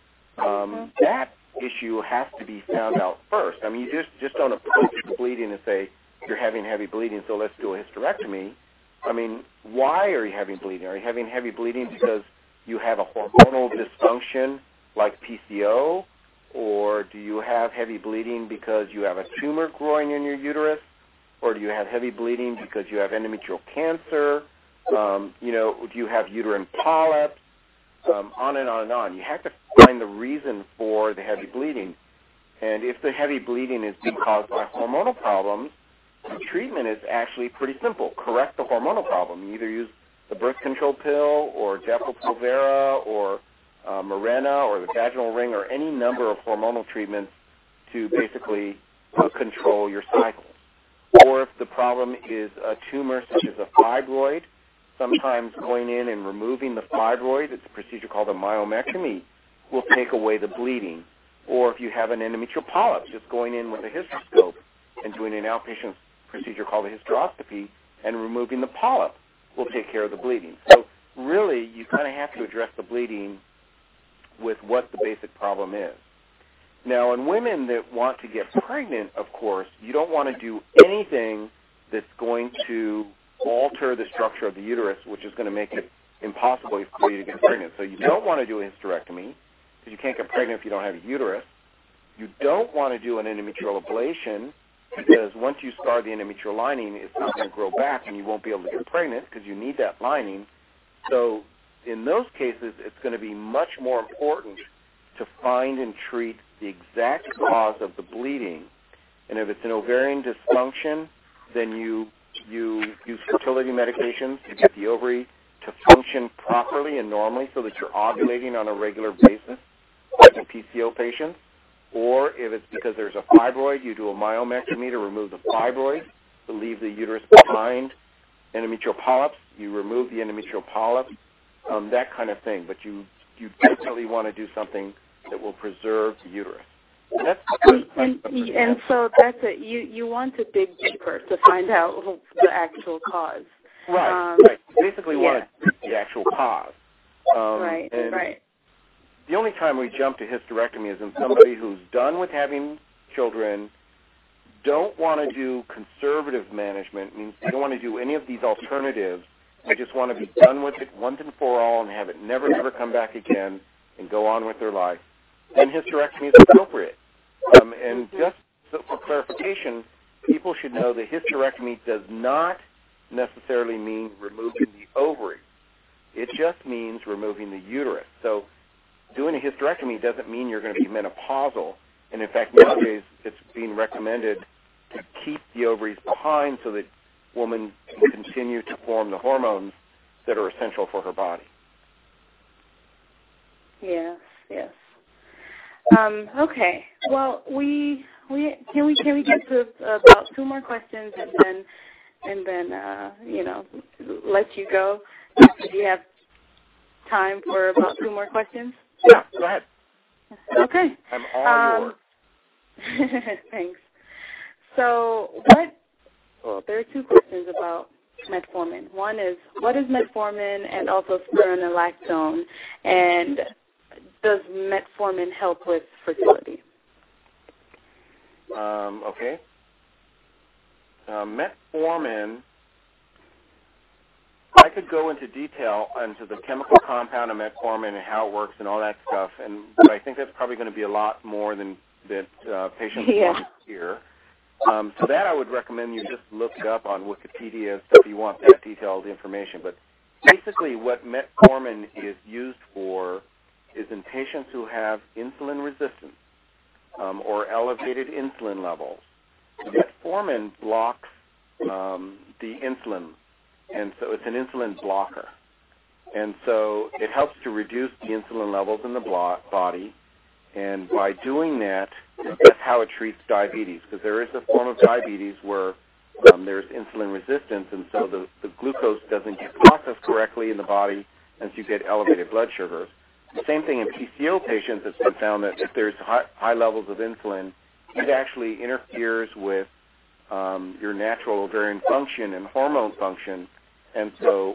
That issue has to be found out first. I mean, you just don't approach the bleeding and say, you're having heavy bleeding, so let's do a hysterectomy. I mean, why are you having bleeding? Are you having heavy bleeding because you have a hormonal dysfunction like PCO? Or do you have heavy bleeding because you have a tumor growing in your uterus? Or do you have heavy bleeding because you have endometrial cancer? Do you have uterine polyps? On and on and on. You have to find the reason for the heavy bleeding. And if the heavy bleeding is being caused by hormonal problems, the treatment is actually pretty simple. Correct the hormonal problem. You either use the birth control pill or Depo-Provera or Mirena or the vaginal ring or any number of hormonal treatments to basically control your cycles. Or if the problem is a tumor such as a fibroid, sometimes going in and removing the fibroid, it's a procedure called a myomectomy, will take away the bleeding. Or if you have an endometrial polyp, just going in with a hysteroscope and doing an outpatient procedure called a hysteroscopy and removing the polyp will take care of the bleeding. So really, you kind of have to address the bleeding with what the basic problem is. Now, in women that want to get pregnant, of course, you don't want to do anything that's going to alter the structure of the uterus, which is going to make it impossible for you to get pregnant. So you don't want to do a hysterectomy because you can't get pregnant if you don't have a uterus. You don't want to do an endometrial ablation because once you scar the endometrial lining, it's not going to grow back and you won't be able to get pregnant because you need that lining. So in those cases, it's going to be much more important to find and treat the exact cause of the bleeding. And if it's an ovarian dysfunction, then you use fertility medications to get the ovary to function properly and normally so that you're ovulating on a regular basis, like in PCO patients. Or if it's because there's a fibroid, you do a myomectomy to remove the fibroid, to leave the uterus behind. Endometrial polyps, you remove the endometrial polyp, that kind of thing. But you definitely want to do something that will preserve the uterus. So that's the first and so that's it. You want to dig deeper to find out the actual cause. Right. Basically, want to treat the actual cause. Right. The only time we jump to hysterectomy is in somebody who's done with having children, don't want to do conservative management, means they don't want to do any of these alternatives. They just want to be done with it once and for all and have it never come back again and go on with their life. Then hysterectomy is appropriate. And just for clarification, people should know that hysterectomy does not necessarily mean removing the ovary. It just means removing the uterus. So doing a hysterectomy doesn't mean you're going to be menopausal. And in fact, nowadays it's being recommended to keep the ovaries behind so that women can continue to form the hormones that are essential for her body. Yes. Okay. Well, we can we get to about two more questions and then let you go. Do you have time for about two more questions? Yeah, go ahead. Okay. I'm all yours. Thanks. So there are two questions about metformin. One is, what is metformin and also spironolactone, and does metformin help with fertility? Okay. Metformin, I could go into detail into the chemical compound of metformin and how it works and all that stuff, but I think that's probably going to be a lot more than that patients want to hear. So that I would recommend you just look it up on Wikipedia if you want that detailed information. But basically what metformin is used for is in patients who have insulin resistance or elevated insulin levels. Metformin blocks the insulin, and so it's an insulin blocker. And so it helps to reduce the insulin levels in the body, and by doing that, that's how it treats diabetes, because there is a form of diabetes where there's insulin resistance, and so the glucose doesn't get processed correctly in the body, and so you get elevated blood sugars. The same thing in PCO patients. It's been found that if there's high levels of insulin, it actually interferes with your natural ovarian function and hormone function, and so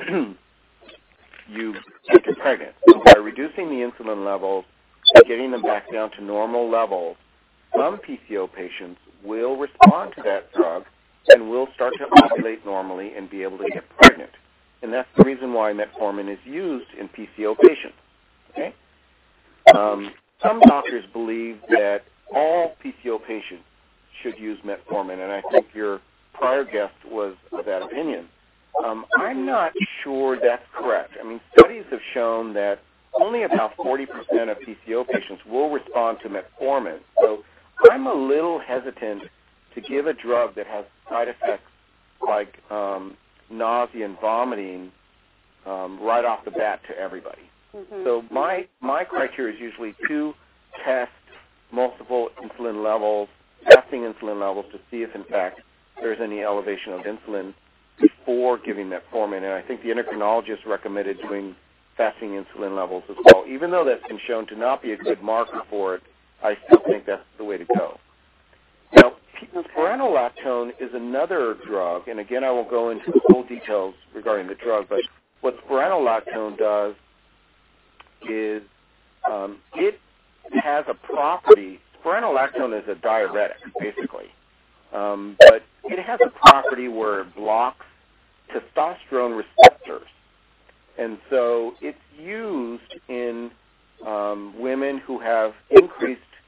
you get pregnant. So by reducing the insulin levels and getting them back down to normal levels, some PCO patients will respond to that drug and will start to ovulate normally and be able to get pregnant. And that's the reason why metformin is used in PCO patients. Okay? Some doctors believe that all PCO patients should use metformin, and I think your prior guest was of that opinion. I'm not sure that's correct. I mean, studies have shown that only about 40% of PCO patients will respond to metformin. So I'm a little hesitant to give a drug that has side effects like nausea and vomiting right off the bat to everybody. Mm-hmm. So my criteria is usually to test multiple insulin levels, fasting insulin levels, to see if, in fact, there's any elevation of insulin before giving metformin. And I think the endocrinologist recommended doing fasting insulin levels as well. Even though that's been shown to not be a good marker for it, I still think that's the way to go. Now, spironolactone is another drug, and again, I won't go into the full details regarding the drug, but what spironolactone does is it has a property. Spironolactone is a diuretic, basically, but it has a property where it blocks testosterone receptors. And so it's used in women who have increased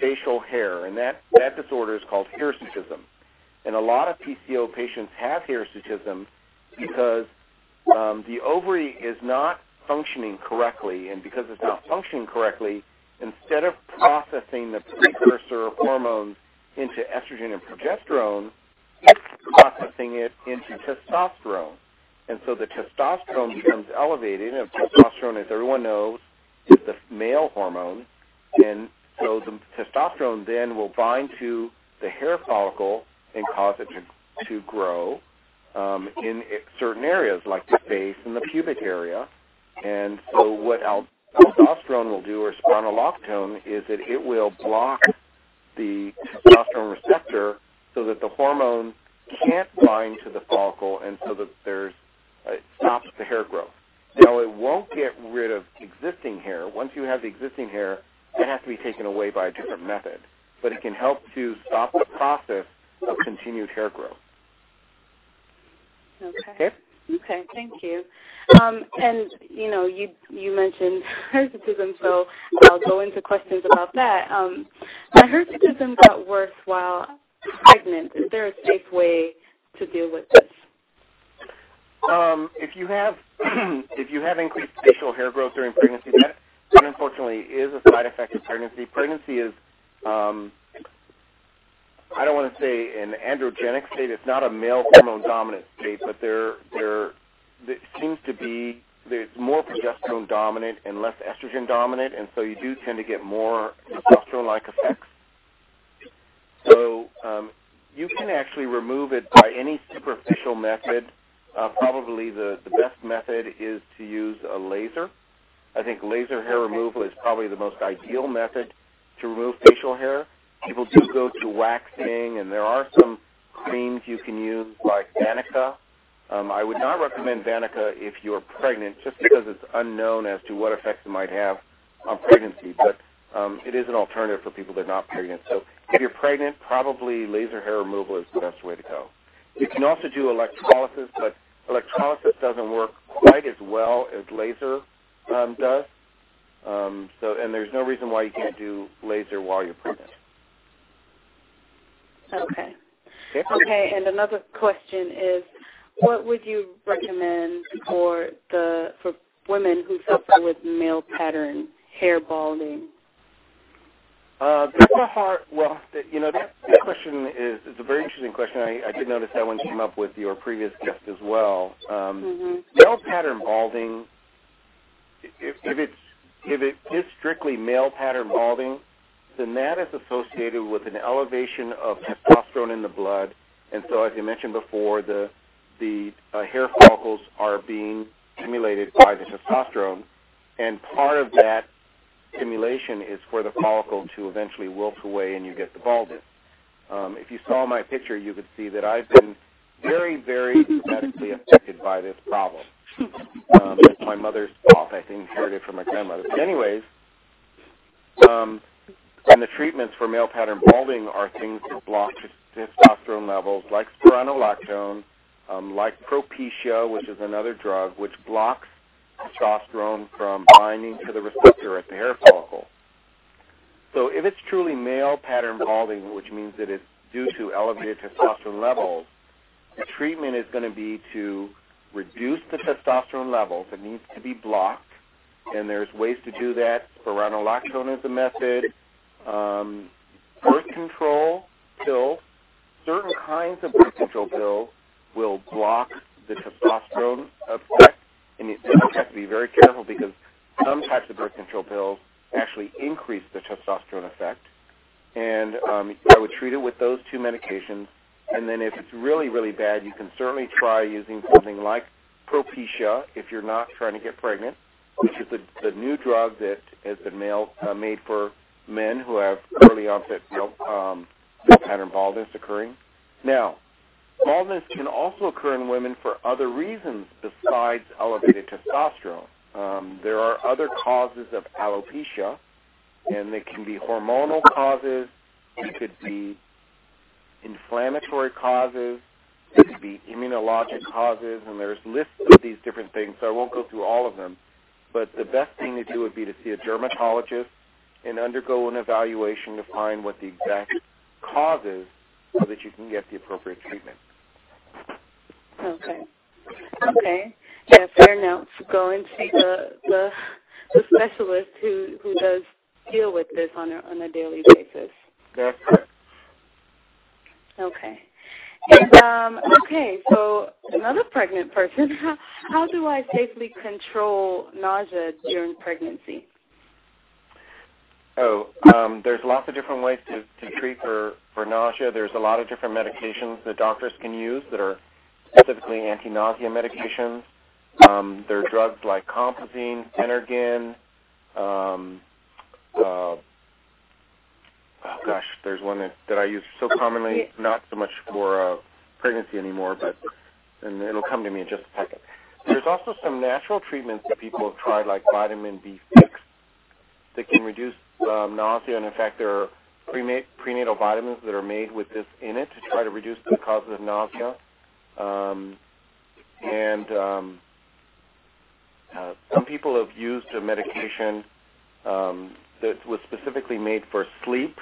facial hair, and that disorder is called hirsutism. And a lot of PCO patients have hirsutism because the ovary is not functioning correctly, and because it's not functioning correctly, instead of processing the precursor hormones into estrogen and progesterone, it's processing it into testosterone. And so the testosterone becomes elevated, and testosterone, as everyone knows, is the male hormone. And so the testosterone then will bind to the hair follicle and cause it to grow in certain areas, like the face and the pubic area. And so what aldosterone will do, or spironolactone, is that it will block the testosterone receptor so that the hormone can't bind to the follicle, and so that it stops the hair growth. Now, it won't get rid of existing hair. Once you have the existing hair, that has to be taken away by a different method. But it can help to stop the process of continued hair growth. Okay, thank you. And, you mentioned hirsutism, so I'll go into questions about that. My hirsutism got worse while pregnant. Is there a safe way to deal with this? If you have increased facial hair growth during pregnancy, that unfortunately is a side effect of pregnancy. Pregnancy is, I don't want to say an androgenic state. It's not a male hormone dominant state, but there seems to be there's more progesterone dominant and less estrogen dominant, and so you do tend to get more testosterone-like effects. So you can actually remove it by any superficial method. Probably the best method is to use a laser. I think laser hair removal is probably the most ideal method to remove facial hair. People do go to waxing, and there are some creams you can use like Vanica. I would not recommend Vanica if you're pregnant, just because it's unknown as to what effects it might have on pregnancy, but it is an alternative for people that are not pregnant. So if you're pregnant, probably laser hair removal is the best way to go. You can also do electrolysis, but electrolysis doesn't work quite as well as laser does. And there's no reason why you can't do laser while you're pregnant. Okay, and another question is, what would you recommend for women who suffer with male pattern hair balding? That's a hard. Well, that question is a very interesting question. I did notice that one came up with your previous guest as well. Male pattern balding, if it is strictly male pattern balding, then that is associated with an elevation of testosterone in the blood, and so as I mentioned before, the hair follicles are being stimulated by the testosterone, and part of that stimulation is for the follicle to eventually wilt away and you get the baldness. If you saw my picture, you could see that I've been very, very dramatically affected by this problem. It's my mother's fault. I think inherited from my grandmother. But anyways, and the treatments for male pattern balding are things that block testosterone levels, like spironolactone, like Propecia, which is another drug, which blocks testosterone from binding to the receptor at the hair follicle. So if it's truly male pattern balding, which means that it's due to elevated testosterone levels, the treatment is going to be to reduce the testosterone levels. It needs to be blocked, and there's ways to do that. Spironolactone is a method. Birth control pills, certain kinds of birth control pills will block the testosterone effect, and you have to be very careful because some types of birth control pills actually increase the testosterone effect. And I would treat it with those two medications. And then if it's really, really bad, you can certainly try using something like Propecia if you're not trying to get pregnant, which is the new drug that has been made for men who have early onset male pattern baldness occurring. Now, baldness can also occur in women for other reasons besides elevated testosterone. There are other causes of alopecia, and they can be hormonal causes, they could be inflammatory causes, they could be immunologic causes, and there's lists of these different things, so I won't go through all of them. But the best thing to do would be to see a dermatologist and undergo an evaluation to find what the exact cause is so that you can get the appropriate treatment. Okay. Yeah, fair enough. Go and see the specialist who does deal with this on a daily basis. That's correct. Okay. And so another pregnant person, how do I safely control nausea during pregnancy? There's lots of different ways to treat for nausea. There's a lot of different medications that doctors can use that are specifically anti-nausea medications. There are drugs like Compazine, Phenergan. There's one that I use so commonly, not so much for pregnancy anymore, and it'll come to me in just a second. There's also some natural treatments that people have tried, like vitamin B6, that can reduce nausea. And in fact, there are prenatal vitamins that are made with this in it to try to reduce the causes of nausea. Some people have used a medication that was specifically made for sleep.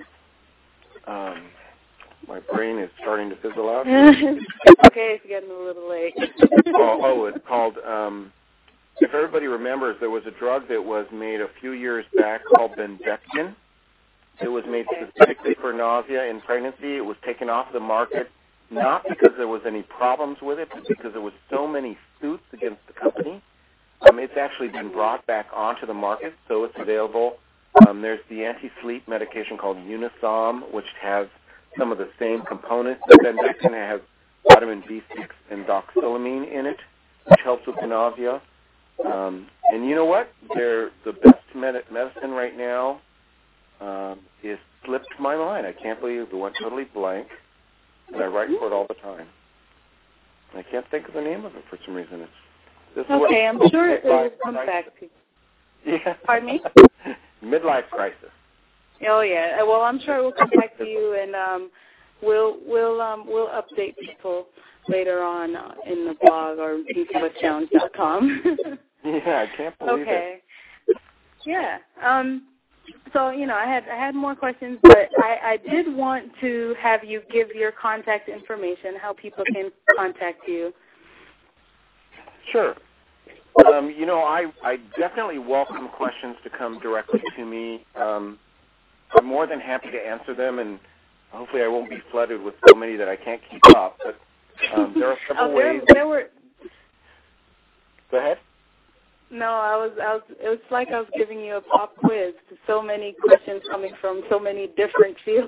My brain is starting to fizzle out. Okay, it's getting a little late. It's called, if everybody remembers, there was a drug that was made a few years back called Bendectin. It was made specifically for nausea in pregnancy. It was taken off the market, not because there was any problems with it, but because there was so many suits against the company. It's actually been brought back onto the market, so it's available. There's the anti-sleep medication called Unisom, which has some of the same components that Bendectin. It has vitamin B6 and doxylamine in it, which helps with the nausea. And you know what? The best medicine right now is slipped my mind. I can't believe it went totally blank, and I write for it all the time. I can't think of the name of it for some reason. Okay, I'm sure it will come back to you. Yeah. Pardon me? Midlife crisis. Oh yeah. Well, I'm sure it will come back to you, and we'll update people later on in the blog or PCOSchallenge.com. Yeah, I can't believe it. Okay. Yeah. So I had more questions, but I did want to have you give your contact information, how people can contact you. Sure. I definitely welcome questions to come directly to me. I'm more than happy to answer them, and hopefully I won't be flooded with so many that I can't keep up. But there are several ways. Go ahead. No, it was like I was giving you a pop quiz. So many questions coming from so many different fields.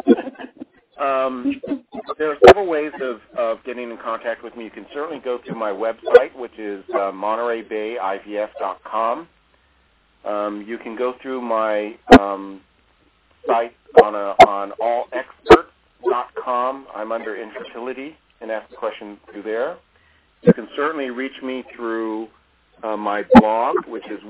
There are several ways of getting in contact with me. You can certainly go to my website, which is MontereyBayIVF.com. You can go through my site on allexperts.com. I'm under infertility and ask the question through there. You can certainly reach me through my blog, which is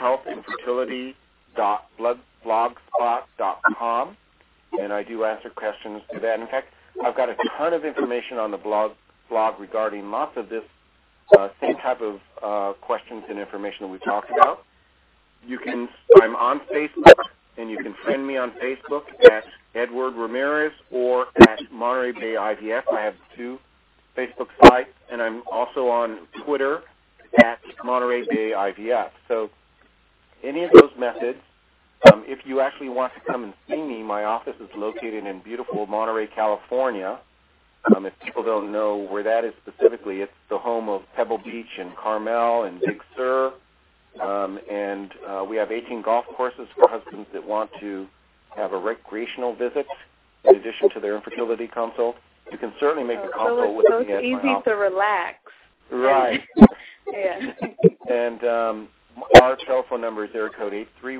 woman'shealthinfertility.blogspot.com. And I do answer questions through that. In fact, I've got a ton of information on the blog regarding lots of this same type of questions and information that we've talked about. I'm on Facebook, and you can friend me on Facebook at Edward Ramirez or at Monterey Bay IVF. I have 2 Facebook sites, and I'm also on Twitter at Monterey Bay IVF. So any of those methods. If you actually want to come and see me, my office is located in beautiful Monterey, California. If people don't know where that is specifically, it's the home of Pebble Beach and Carmel and Big Sur. And we have 18 golf courses for husbands that want to have a recreational visit in addition to their infertility consult. You can certainly make a consult with me at my office. So it's easy to relax. Right. Yeah. And our telephone number is area code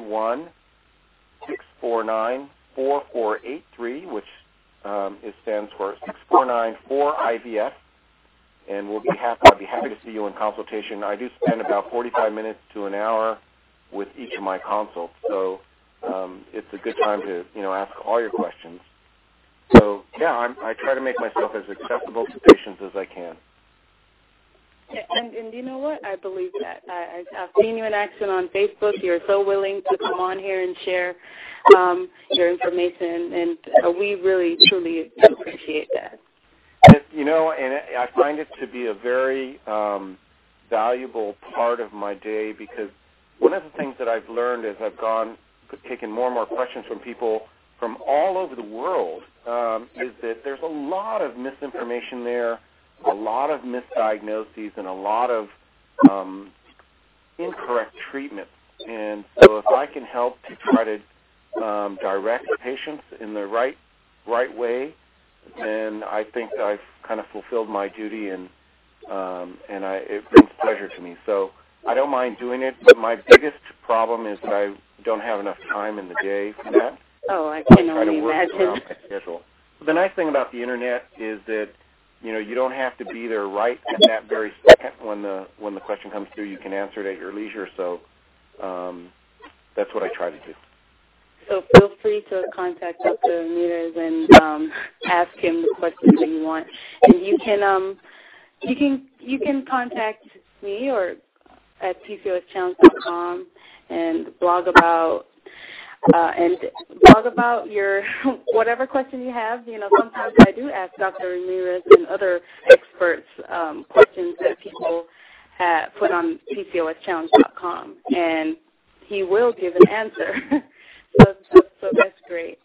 831-649-4483, which stands for 649-4IVF, and I'll be happy to see you in consultation. I do spend about 45 minutes to an hour with each of my consults, so it's a good time to ask all your questions. So yeah, I try to make myself as accessible to patients as I can. And you know what? I believe that. I've seen you in action on Facebook. You're so willing to come on here and share your information, and we really, truly appreciate that. You know, and I find it to be a very valuable part of my day, because one of the things that I've learned as I've taken more and more questions from people from all over the world is that there's a lot of misinformation there, a lot of misdiagnoses, and a lot of incorrect treatments. And so if I can help to try to direct patients in the right way, then I think I've kind of fulfilled my duty, and it brings pleasure to me. So I don't mind doing it, but my biggest problem is that I don't have enough time in the day for that. Oh, I can only imagine. Around my schedule. The nice thing about the internet is that you don't have to be there right at that very second when the question comes through. You can answer it at your leisure. So that's what I try to do. So feel free to contact Dr. Ramirez and ask him the questions that you want. And you can contact me or at PCOSchallenge.com and blog about your whatever question you have. Sometimes I do ask Dr. Ramirez and other experts questions that people have put on PCOSchallenge.com, and he will give an answer. So that's great.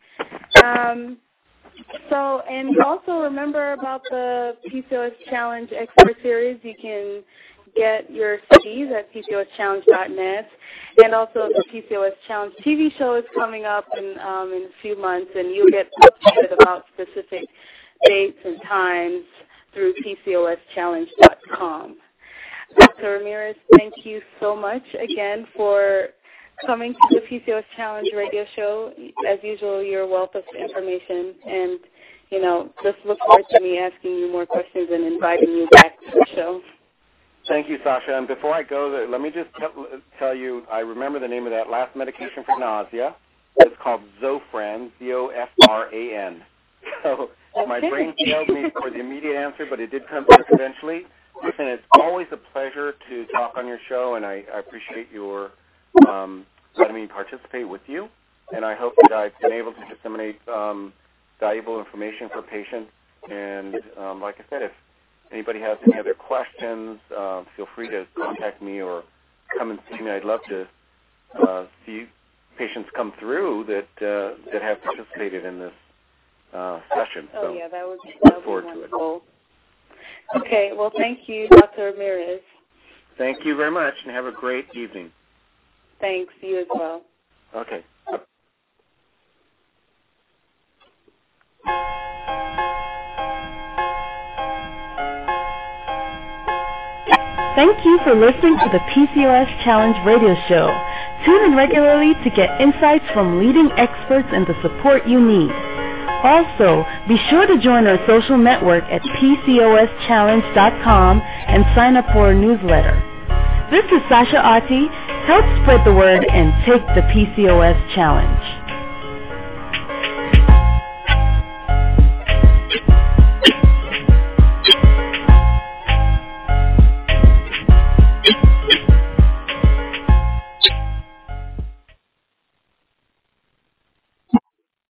And also remember about the PCOS Challenge Expert Series. You can get your CDs at PCOSchallenge.net, and also the PCOS Challenge TV show is coming up in a few months, and you'll get updated about specific dates and times through PCOSchallenge.com. Dr. Ramirez, thank you so much again for coming to the PCOS Challenge radio show. As usual, you're a wealth of information, and, just look forward to me asking you more questions and inviting you back to the show. Thank you, Sasha. And before I go, let me just tell you, I remember the name of that last medication for nausea. It's called Zofran, Zofran. So my brain failed me for the immediate answer, but it did come back eventually. Listen, it's always a pleasure to talk on your show, and I appreciate your letting me participate with you. And I hope that I've been able to disseminate valuable information for patients. And like I said, if anybody has any other questions, feel free to contact me or come and see me. I'd love to see patients come through that have participated in this session. Oh, so yeah, that would be wonderful. Okay, well, thank you, Dr. Ramirez. Thank you very much, and have a great evening. Thanks, you as well. Okay. Thank you for listening to the PCOS Challenge radio show. Tune in regularly to get insights from leading experts and the support you need. Also, be sure to join our social network at PCOSchallenge.com and sign up for our newsletter. This is Sasha Ati. Help spread the word and take the PCOS Challenge.